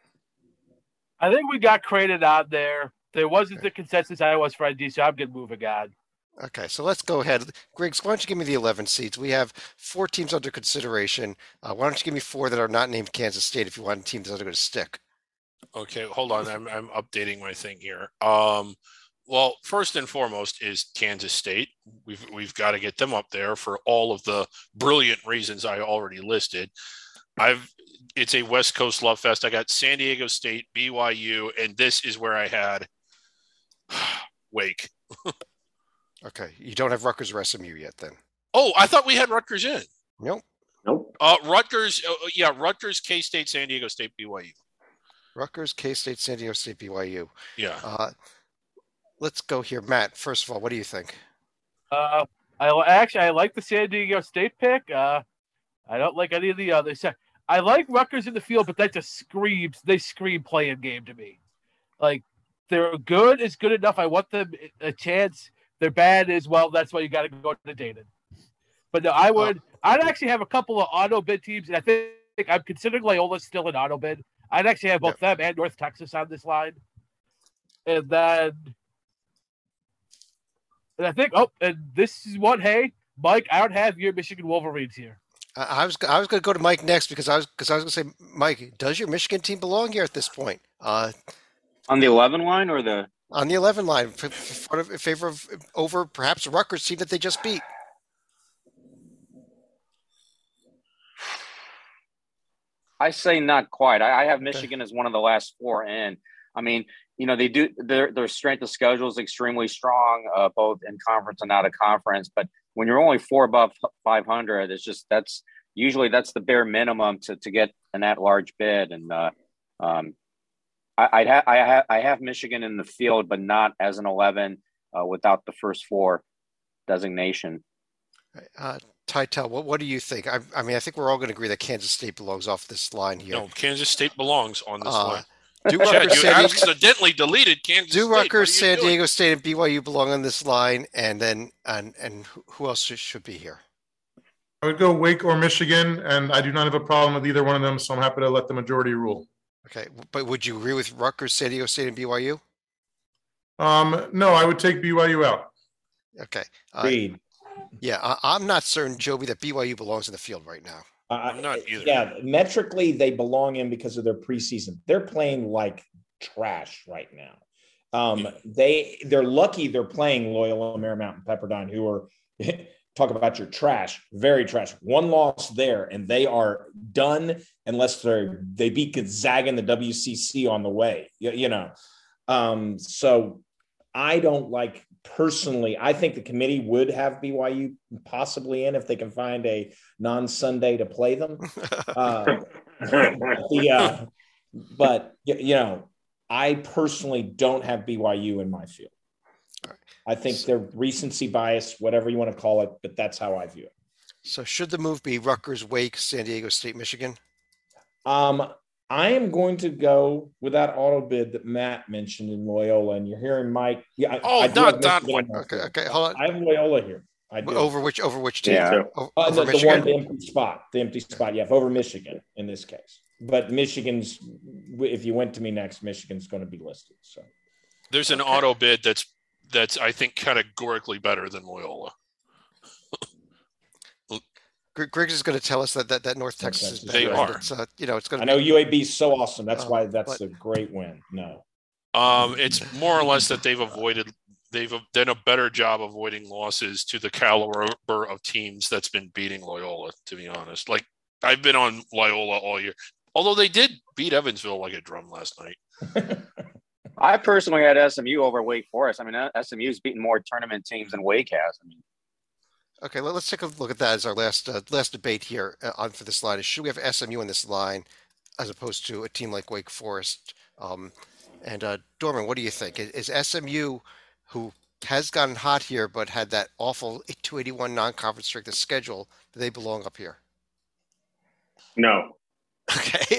I think we got Creighton out there. There wasn't the consensus I was for ID, so I'm going to move again. Okay, so let's go ahead. Griggs, why don't you give me the 11 seeds? We have 4 teams under consideration. Why don't you give me 4 that are not named Kansas State if you want teams that are going to stick? Okay, hold on. I'm updating my thing here. Well, first and foremost is Kansas State. We've got to get them up there for all of the brilliant reasons I already listed. It's a West Coast love fest. I got San Diego State, BYU, and this is where I had Wake. Okay, you don't have Rutgers or SMU yet, then? Oh, I thought we had Rutgers in. Nope. Rutgers, Rutgers, K-State, San Diego State, BYU. Rutgers, K-State, San Diego State, BYU. Yeah. Let's go here, Matt. First of all, what do you think? I like the San Diego State pick. I don't like any of the others. I like Rutgers in the field, but that just screams. They scream playing game to me. Like they're good is good enough. I want them a chance. They're bad as well. That's why you got to go to Dayton. But no, I'd actually have a couple of auto bid teams, and I think I'm considering Loyola still an auto bid. I'd actually have both them and North Texas on this line, and then. And I think, and this is what, hey, Mike, I don't have your Michigan Wolverines here. I was going to go to Mike next because I was going to say, Mike, does your Michigan team belong here at this point? On the 11 line or the On the 11 line, in favor of over perhaps a Rutgers team that they just beat. I say not quite. I have Michigan as one of the last four in. I mean, they do their strength of schedule is extremely strong, both in conference and out of conference. But when you're only 4 above 500, that's usually the bare minimum to get an at-large bid. And I have Michigan in the field, but not as an 11 without the first 4 designation. Tytel, what do you think? I mean, I think we're all going to agree that Kansas State belongs off this line here. No, Kansas State belongs on this line. Chad, you accidentally deleted Kansas State. Rutgers, San Diego State, and BYU belong on this line, and then and who else should be here? I would go Wake or Michigan, and I do not have a problem with either one of them, so I'm happy to let the majority rule. Okay, but would you agree with Rutgers, San Diego State, and BYU? No, I would take BYU out. Okay. Agreed. Yeah, I'm not certain, Joby, that BYU belongs in the field right now. I'm not either. Yeah, metrically they belong in because of their preseason. They're playing like trash right now. They're lucky they're playing Loyola Marymount and Pepperdine, who are talk about your trash, very trash. One loss there, and they are done unless they beat Gonzaga in the WCC on the way. So I don't like. Personally, I think the committee would have BYU possibly in if they can find a non-Sunday to play them. But I personally don't have BYU in my field. I think they're recency bias, whatever you want to call it, but that's how I view it. So should the move be Rutgers, Wake, San Diego State, Michigan? I am going to go with that auto bid that Matt mentioned in Loyola, and you're hearing Mike. Yeah, not that one. Okay, hold on. I have Loyola here. I do. Over which team? Yeah. Over Michigan? The empty spot. Yeah, over Michigan in this case. But Michigan's, if you went to me next, Michigan's going to be listed. So there's an auto bid that's I think categorically better than Loyola. Griggs is going to tell us that North Texas is better. They are. It's going. I know UAB is so awesome. That's why that's a great win. No. It's more or less that they've done a better job avoiding losses to the caliber of teams that's been beating Loyola, to be honest. Like, I've been on Loyola all year, although they did beat Evansville like a drum last night. I personally had SMU over Wake Forest. I mean, SMU's beaten more tournament teams than Wake has. I mean, okay, let's take a look at that as our last debate here for this line. Is should we have SMU in this line as opposed to a team like Wake Forest? And Dorman, what do you think? Is SMU, who has gotten hot here but had that awful 281 non-conference strength of schedule, do they belong up here? No. Okay.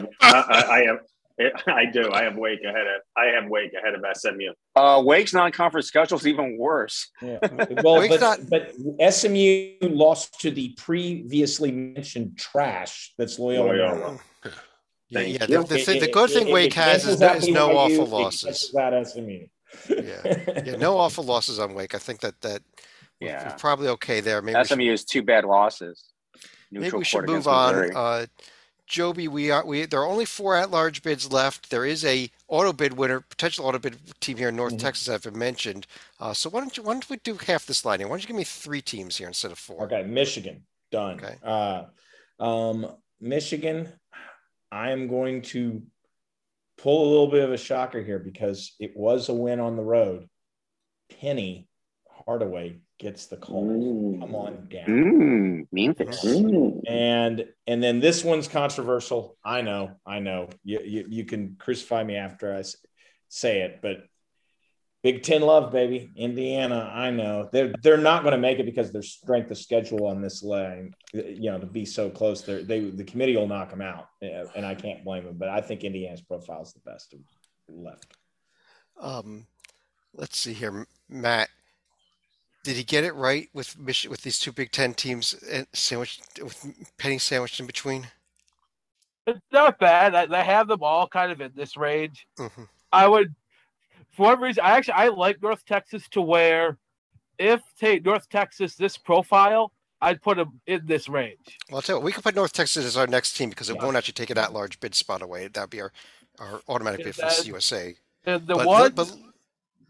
I do. I have Wake ahead of SMU. Wake's non-conference schedule is even worse. Yeah. Well, but SMU lost to the previously mentioned trash that's Loyola. The good thing Wake has is there is no awful losses. That SMU. No awful losses on Wake. I think that we're probably okay there. Maybe SMU has 2 bad losses. Maybe we should move on. Joby, there are only 4 at-large bids left. There is a auto bid winner, potential auto bid team here in North Texas I've mentioned. So why don't we do half this line here? Why don't you give me 3 teams here instead of 4? Okay, Michigan done. Okay, Michigan. I am going to pull a little bit of a shocker here because it was a win on the road. Penny Hardaway gets the call. Come on down. Memphis. And then this one's controversial. I know. You can crucify me after I say it, but Big Ten love, baby. Indiana, I know. They're not going to make it because their strength of schedule on this line, to be so close. The committee will knock them out, and I can't blame them. But I think Indiana's profile is the best left. Let's see here, Matt. Did he get it right with these 2 Big Ten teams Penny sandwiched in between? It's not bad. I have them all kind of in this range. Mm-hmm. I would, for one reason, I like North Texas to where if North Texas this profile, I'd put them in this range. Well, I'll tell you what, we can put North Texas as our next team because it won't actually take an at-large bid spot away. That'd be our automatic bid for USA. And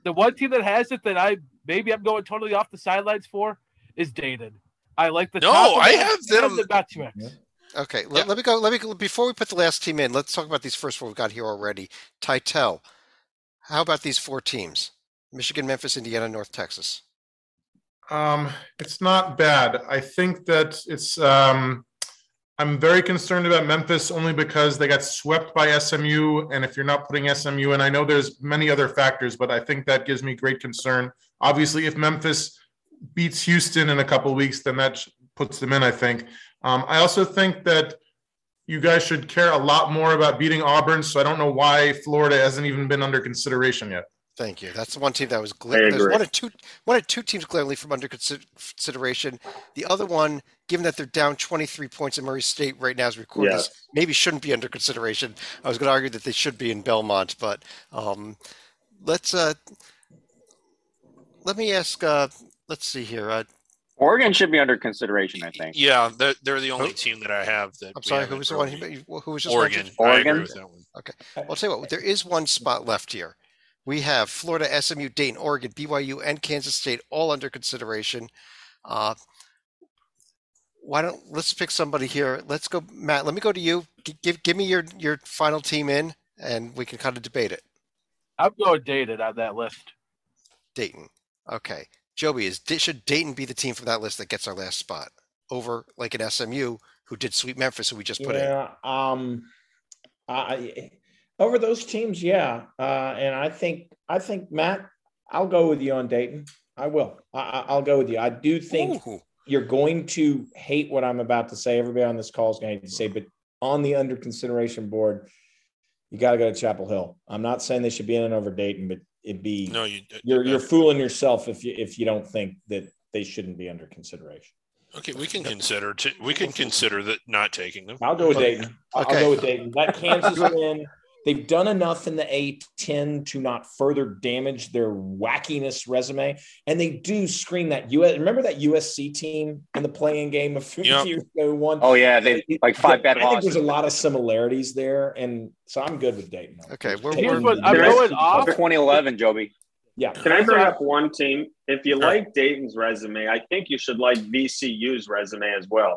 The one team that has it that I'm going totally off the sidelines for is Dayton. I like the top I have them. the not 2X. Okay, let me go. Let me go before we put the last team in. Let's talk about these first four we've got here already. Titel, how about these four teams? Michigan, Memphis, Indiana, North Texas. It's not bad. I think that it's. I'm very concerned about Memphis only because they got swept by SMU, and if you're not putting SMU in, I know there's many other factors, but I think that gives me great concern. Obviously, if Memphis beats Houston in a couple of weeks, then that puts them in, I think. I also think that you guys should care a lot more about beating Auburn, so I don't know why Florida hasn't even been under consideration yet. Thank you. That's the one team that was there's one or two teams glaringly from under consideration. The other one, given that they're down 23 points in Murray State right now as we record this, maybe shouldn't be under consideration. I was going to argue that they should be in Belmont, but let me ask. Let's see here. Oregon should be under consideration, I think. Yeah, they're the only team that I have that. I'm sorry, who was the one? Who was just Oregon? mentioned? Oregon. I agree with that one. Okay. Well, I'll tell you what. There is one spot left here. We have Florida, SMU, Dayton, Oregon, BYU, and Kansas State all under consideration. Let's pick somebody here. Let's go, Matt. Let me go to you. Give me your final team in, and we can kind of debate it. I'm going Dayton on that list. Dayton. Okay. Joby, should Dayton be the team from that list that gets our last spot over like an SMU who did sweep Memphis, who we just put in? Over those teams, yeah. And I think Matt, I'll go with you on Dayton. I will. I'll go with you. I do think you're going to hate what I'm about to say. Everybody on this call is going to hate to say, but on the under consideration board, you got to go to Chapel Hill. I'm not saying they should be in and over Dayton, but you're fooling yourself if you don't think that they shouldn't be under consideration. Okay, we can consider that not taking them. I'll go with Dayton. I'll go with Dayton. Let Kansas win. They've done enough in the A-10 to not further damage their wackiness resume. And they do scream that remember that USC team in the playing game a few years ago? Oh, yeah. They like 5 bad losses. I think there's a lot of similarities there. And so I'm good with Dayton. Okay. I'm going off 2011, Joby. Yeah. Can I bring up one team? If you like Dayton's resume, I think you should like VCU's resume as well.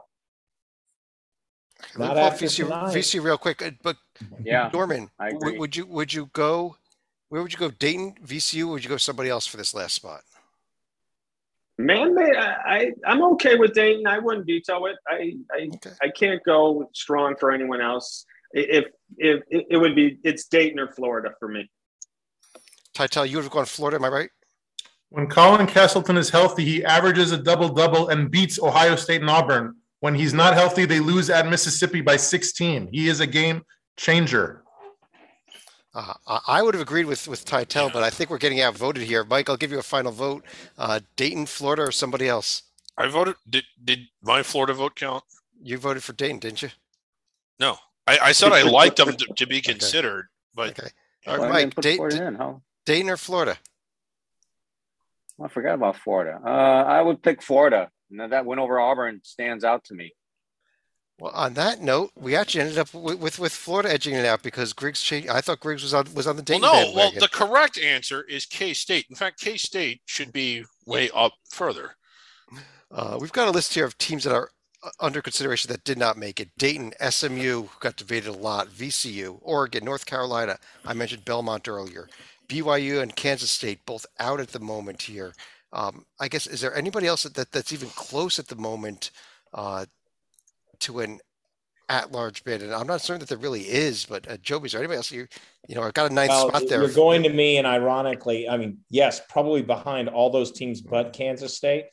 Not after VCU real quick, but yeah, Norman, I agree. Would you go? Where would you go? Dayton, VCU, or would you go somebody else for this last spot? Man, I'm okay with Dayton. I wouldn't veto it. I can't go strong for anyone else. If it would be, it's Dayton or Florida for me. Titel, you would have gone Florida, am I right? When Colin Castleton is healthy, he averages a double-double and beats Ohio State and Auburn. When he's not healthy, they lose at Mississippi by 16. He is a game changer. I would have agreed with Titel, but I think we're getting outvoted here. Mike, I'll give you a final vote. Dayton, Florida, or somebody else? I voted. Did my Florida vote count? You voted for Dayton, didn't you? No. I said I liked them to be considered, but okay. All right, Mike, Dayton or Florida? I forgot about Florida. I would pick Florida. Now that win over Auburn stands out to me. Well, on that note, we actually ended up with Florida edging it out because Griggs changed. I thought Griggs was on the Dayton bandwagon. Well, the correct answer is K-State. In fact, K-State should be way up further. We've got a list here of teams that are under consideration that did not make it. Dayton, SMU got debated a lot. VCU, Oregon, North Carolina. I mentioned Belmont earlier. BYU and Kansas State both out at the moment here. I guess, is there anybody else that's even close at the moment to an at-large bid? And I'm not certain that there really is, but Joby, is there anybody else? I've got a ninth spot there. You're going to me, and ironically, I mean, yes, probably behind all those teams but Kansas State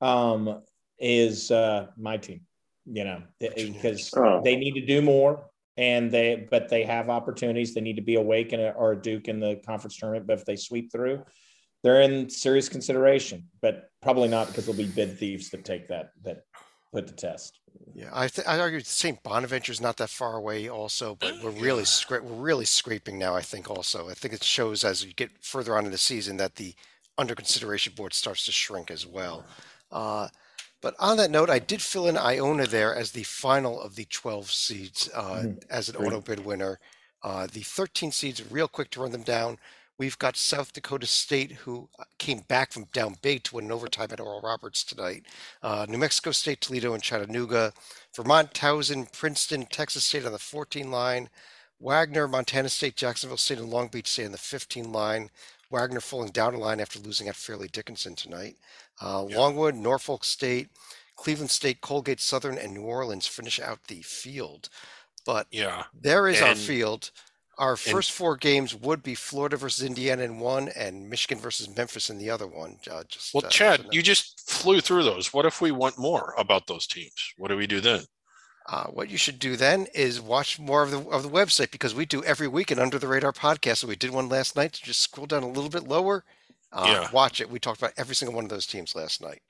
is my team, because they need to do more. But they have opportunities. They need to be a Wake or a Duke in the conference tournament. But if they sweep through, they're in serious consideration. But probably not, because there'll be bid thieves that take that put the test. Yeah, I argue St. Bonaventure's not that far away, also. But we're really scraping now. I think it shows as you get further on in the season that the under consideration board starts to shrink as well. But on that note, I did fill in Iona there as the final of the 12 seeds as an auto bid winner. The 13 seeds, real quick to run them down. We've got South Dakota State, who came back from down big to win in overtime at Oral Roberts tonight. New Mexico State, Toledo, and Chattanooga. Vermont, Towson, Princeton, Texas State on the 14 line. Wagner, Montana State, Jacksonville State, and Long Beach State on the 15 line. Wagner falling down a line after losing at Fairleigh Dickinson tonight. Longwood, Norfolk State, Cleveland State, Colgate Southern, and New Orleans finish out the field. But there is our field. Our first 4 games would be Florida versus Indiana in one and Michigan versus Memphis in the other one. Chad, you just flew through those. What if we want more about those teams? What do we do then? What you should do then is watch more of the website, because we do every week an Under the Radar podcast. So we did one last night. Just scroll down a little bit lower. Watch it. We talked about every single one of those teams last night.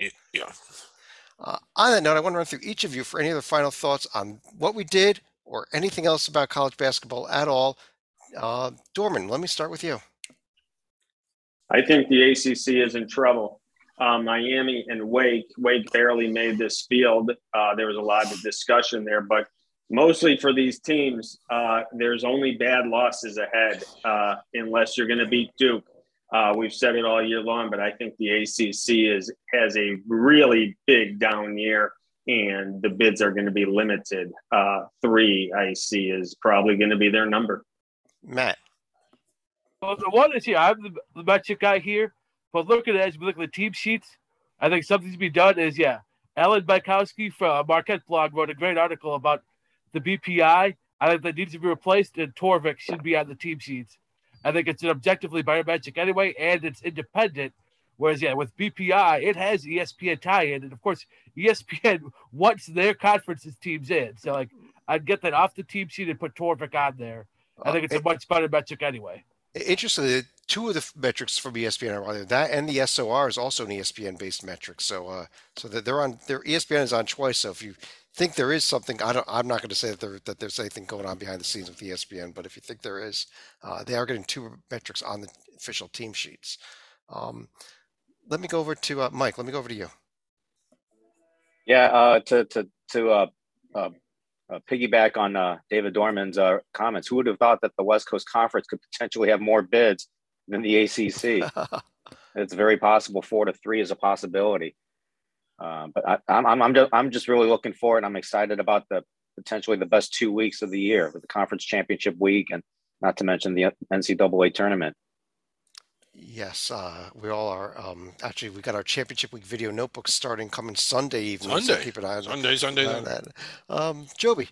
On that note, I want to run through each of you for any other final thoughts on what we did or anything else about college basketball at all. Dorman, let me start with you. I think the ACC is in trouble. Miami and Wake barely made this field. There was a lot of discussion there, but mostly for these teams, there's only bad losses ahead unless you're going to beat Duke. We've said it all year long, but I think the ACC has a really big down year, and the bids are going to be limited. 3, I see, is probably going to be their number. Matt. Well, the one is I'm the metric guy here, but look at it as we look at the team sheets. I think something to be done is, Alan Bykowski from Marquette Blog wrote a great article about the BPI. I think that needs to be replaced, and Torvik should be on the team sheets. I think it's an objectively better metric anyway, and it's independent. Whereas, with BPI, it has ESPN tie-in, and of course, ESPN wants their conference's teams in. So, I'd get that off the team sheet and put Torvik on there. I think it's a much better metric anyway. Interestingly, 2 of the metrics from ESPN are on there. That and the SOR is also an ESPN-based metric. So that their ESPN is on twice. So if you think there is something, I'm not going to say that there's anything going on behind the scenes with ESPN, but if you think there is, they are getting 2 metrics on the official team sheets. Let me go over to Mike. Let me go over to you. Yeah, to piggyback on David Dorman's comments. Who would have thought that the West Coast Conference could potentially have more bids than the ACC? It's very possible. 4-3 is a possibility. But I'm just really looking forward. I'm excited about potentially the best 2 weeks of the year with the conference championship week, and not to mention the NCAA tournament. Yes, we all are. Actually, we got our championship week video notebooks coming Sunday evening. So keep an eye on that. Joby.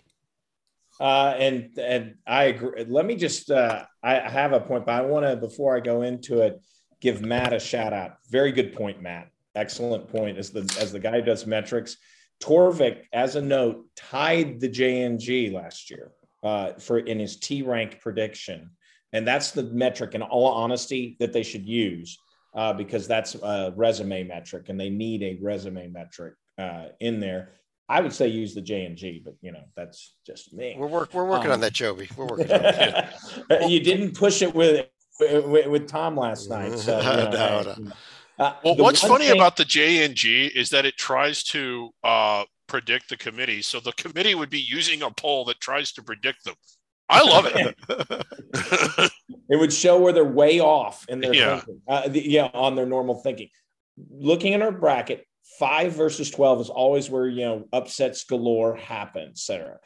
And I agree. Let me just, I have a point, but I want to, before I go into it, give Matt a shout out. Very good point, Matt. Excellent point. As the guy who does metrics, Torvik, as a note, tied the JNG last year in his T rank prediction. And that's the metric, in all honesty, that they should use because that's a resume metric, and they need a resume metric in there. I would say use the J&G, but that's just me. We're working on that, Joby. We're working on it. You didn't push it with Tom last night. So, no. Well, what's funny about the J&G is that it tries to predict the committee, so the committee would be using a poll that tries to predict them. I love it. It would show where they're way off in their thinking. On their normal thinking. Looking at our bracket, 5 versus 12 is always where upsets galore happen, etc.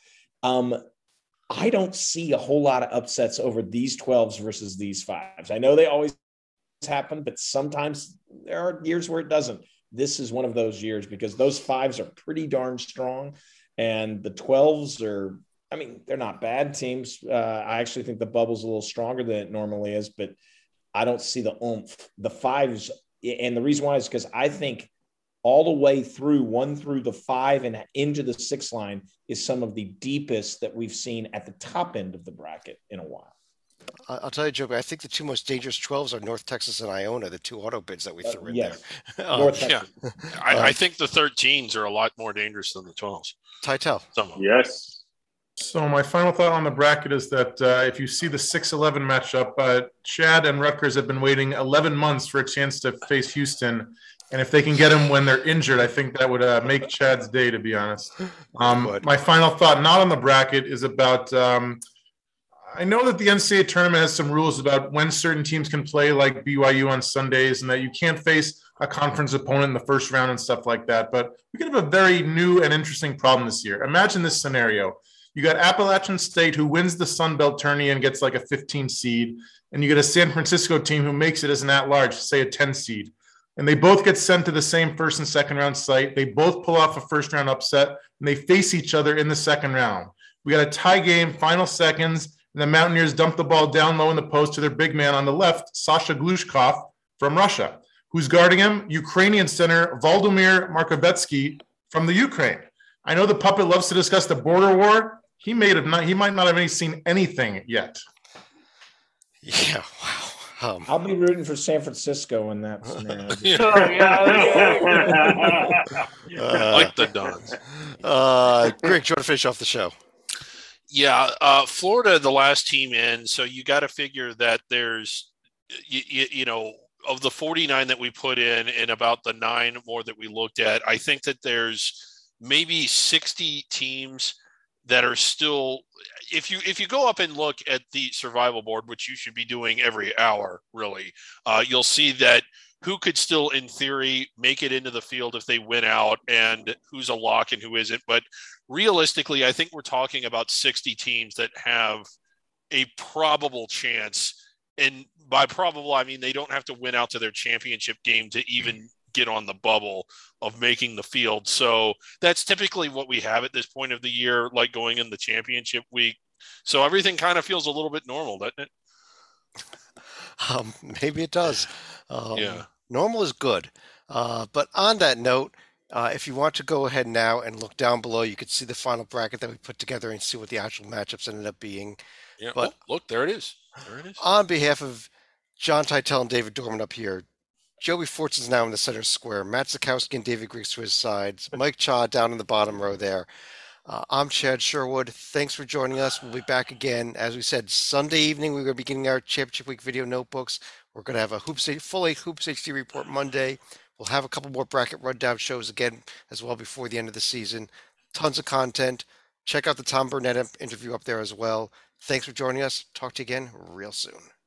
I don't see a whole lot of upsets over these 12s versus these 5s. I know they always happen, but sometimes there are years where it doesn't. This is one of those years because those 5s are pretty darn strong, and the 12s are. I mean, they're not bad teams. I actually think the bubble's a little stronger than it normally is, but I don't see the oomph. The 5s, and the reason why is because I think all the way through 1 through the 5 and into the 6 line is some of the deepest that we've seen at the top end of the bracket in a while. I'll tell you, Joe, I think the 2 most dangerous 12s are North Texas and Iona, the 2 auto bids that we threw in there. North Texas. I think the 13s are a lot more dangerous than the 12s. Titel. Yes. So my final thought on the bracket is that if you see the 6-11 matchup, Chad and Rutgers have been waiting 11 months for a chance to face Houston. And if they can get him when they're injured, I think that would make Chad's day, to be honest. My final thought, not on the bracket, is about I know that the NCAA tournament has some rules about when certain teams can play, like BYU on Sundays, and that you can't face a conference opponent in the first round and stuff like that. But we could have a very new and interesting problem this year. Imagine this scenario. You got Appalachian State, who wins the Sun Belt tourney and gets like a 15 seed, and you get a San Francisco team who makes it as an at-large, say a 10 seed. And they both get sent to the same first and second round site. They both pull off a first round upset, and they face each other in the second round. We got a tie game, final seconds, and the Mountaineers dump the ball down low in the post to their big man on the left, Sasha Glushkov from Russia. Who's guarding him? Ukrainian center Volodymyr Markovetsky from the Ukraine. I know the puppet loves to discuss the border war. He might not have seen anything yet. Yeah, wow. I'll be rooting for San Francisco in that scenario. Like the Dons. Greg, do you want to finish off the show? Yeah, Florida, the last team in, so you got to figure that there's, you know, of the 49 that we put in and about the 9 more that we looked at, I think that there's maybe 60 teams that are still, if you go up and look at the survival board, which you should be doing every hour, really, you'll see that who could still, in theory, make it into the field if they win out, and who's a lock and who isn't. But realistically, I think we're talking about 60 teams that have a probable chance. And by probable, I mean they don't have to win out to their championship game to even get on the bubble of making the field. So that's typically what we have at this point of the year, like going in the championship week. So everything kind of feels a little bit normal, doesn't it? Maybe it does. Yeah. Normal is good. But on that note, if you want to go ahead now and look down below, you can see the final bracket that we put together and see what the actual matchups ended up being. Yeah. But look, there it is. There it is. On behalf of John Titel and David Dorman up here, Joey Fortson's now in the center square, Matt Zakowski and David Griggs to his sides, Mike Cha down in the bottom row there. I'm Chad Sherwood. Thanks for joining us. We'll be back again. As we said, Sunday evening, we're going to be getting our Championship Week video notebooks. We're going to have a full Hoops HD report Monday. We'll have a couple more bracket rundown shows again as well before the end of the season. Tons of content. Check out the Tom Burnett interview up there as well. Thanks for joining us. Talk to you again real soon.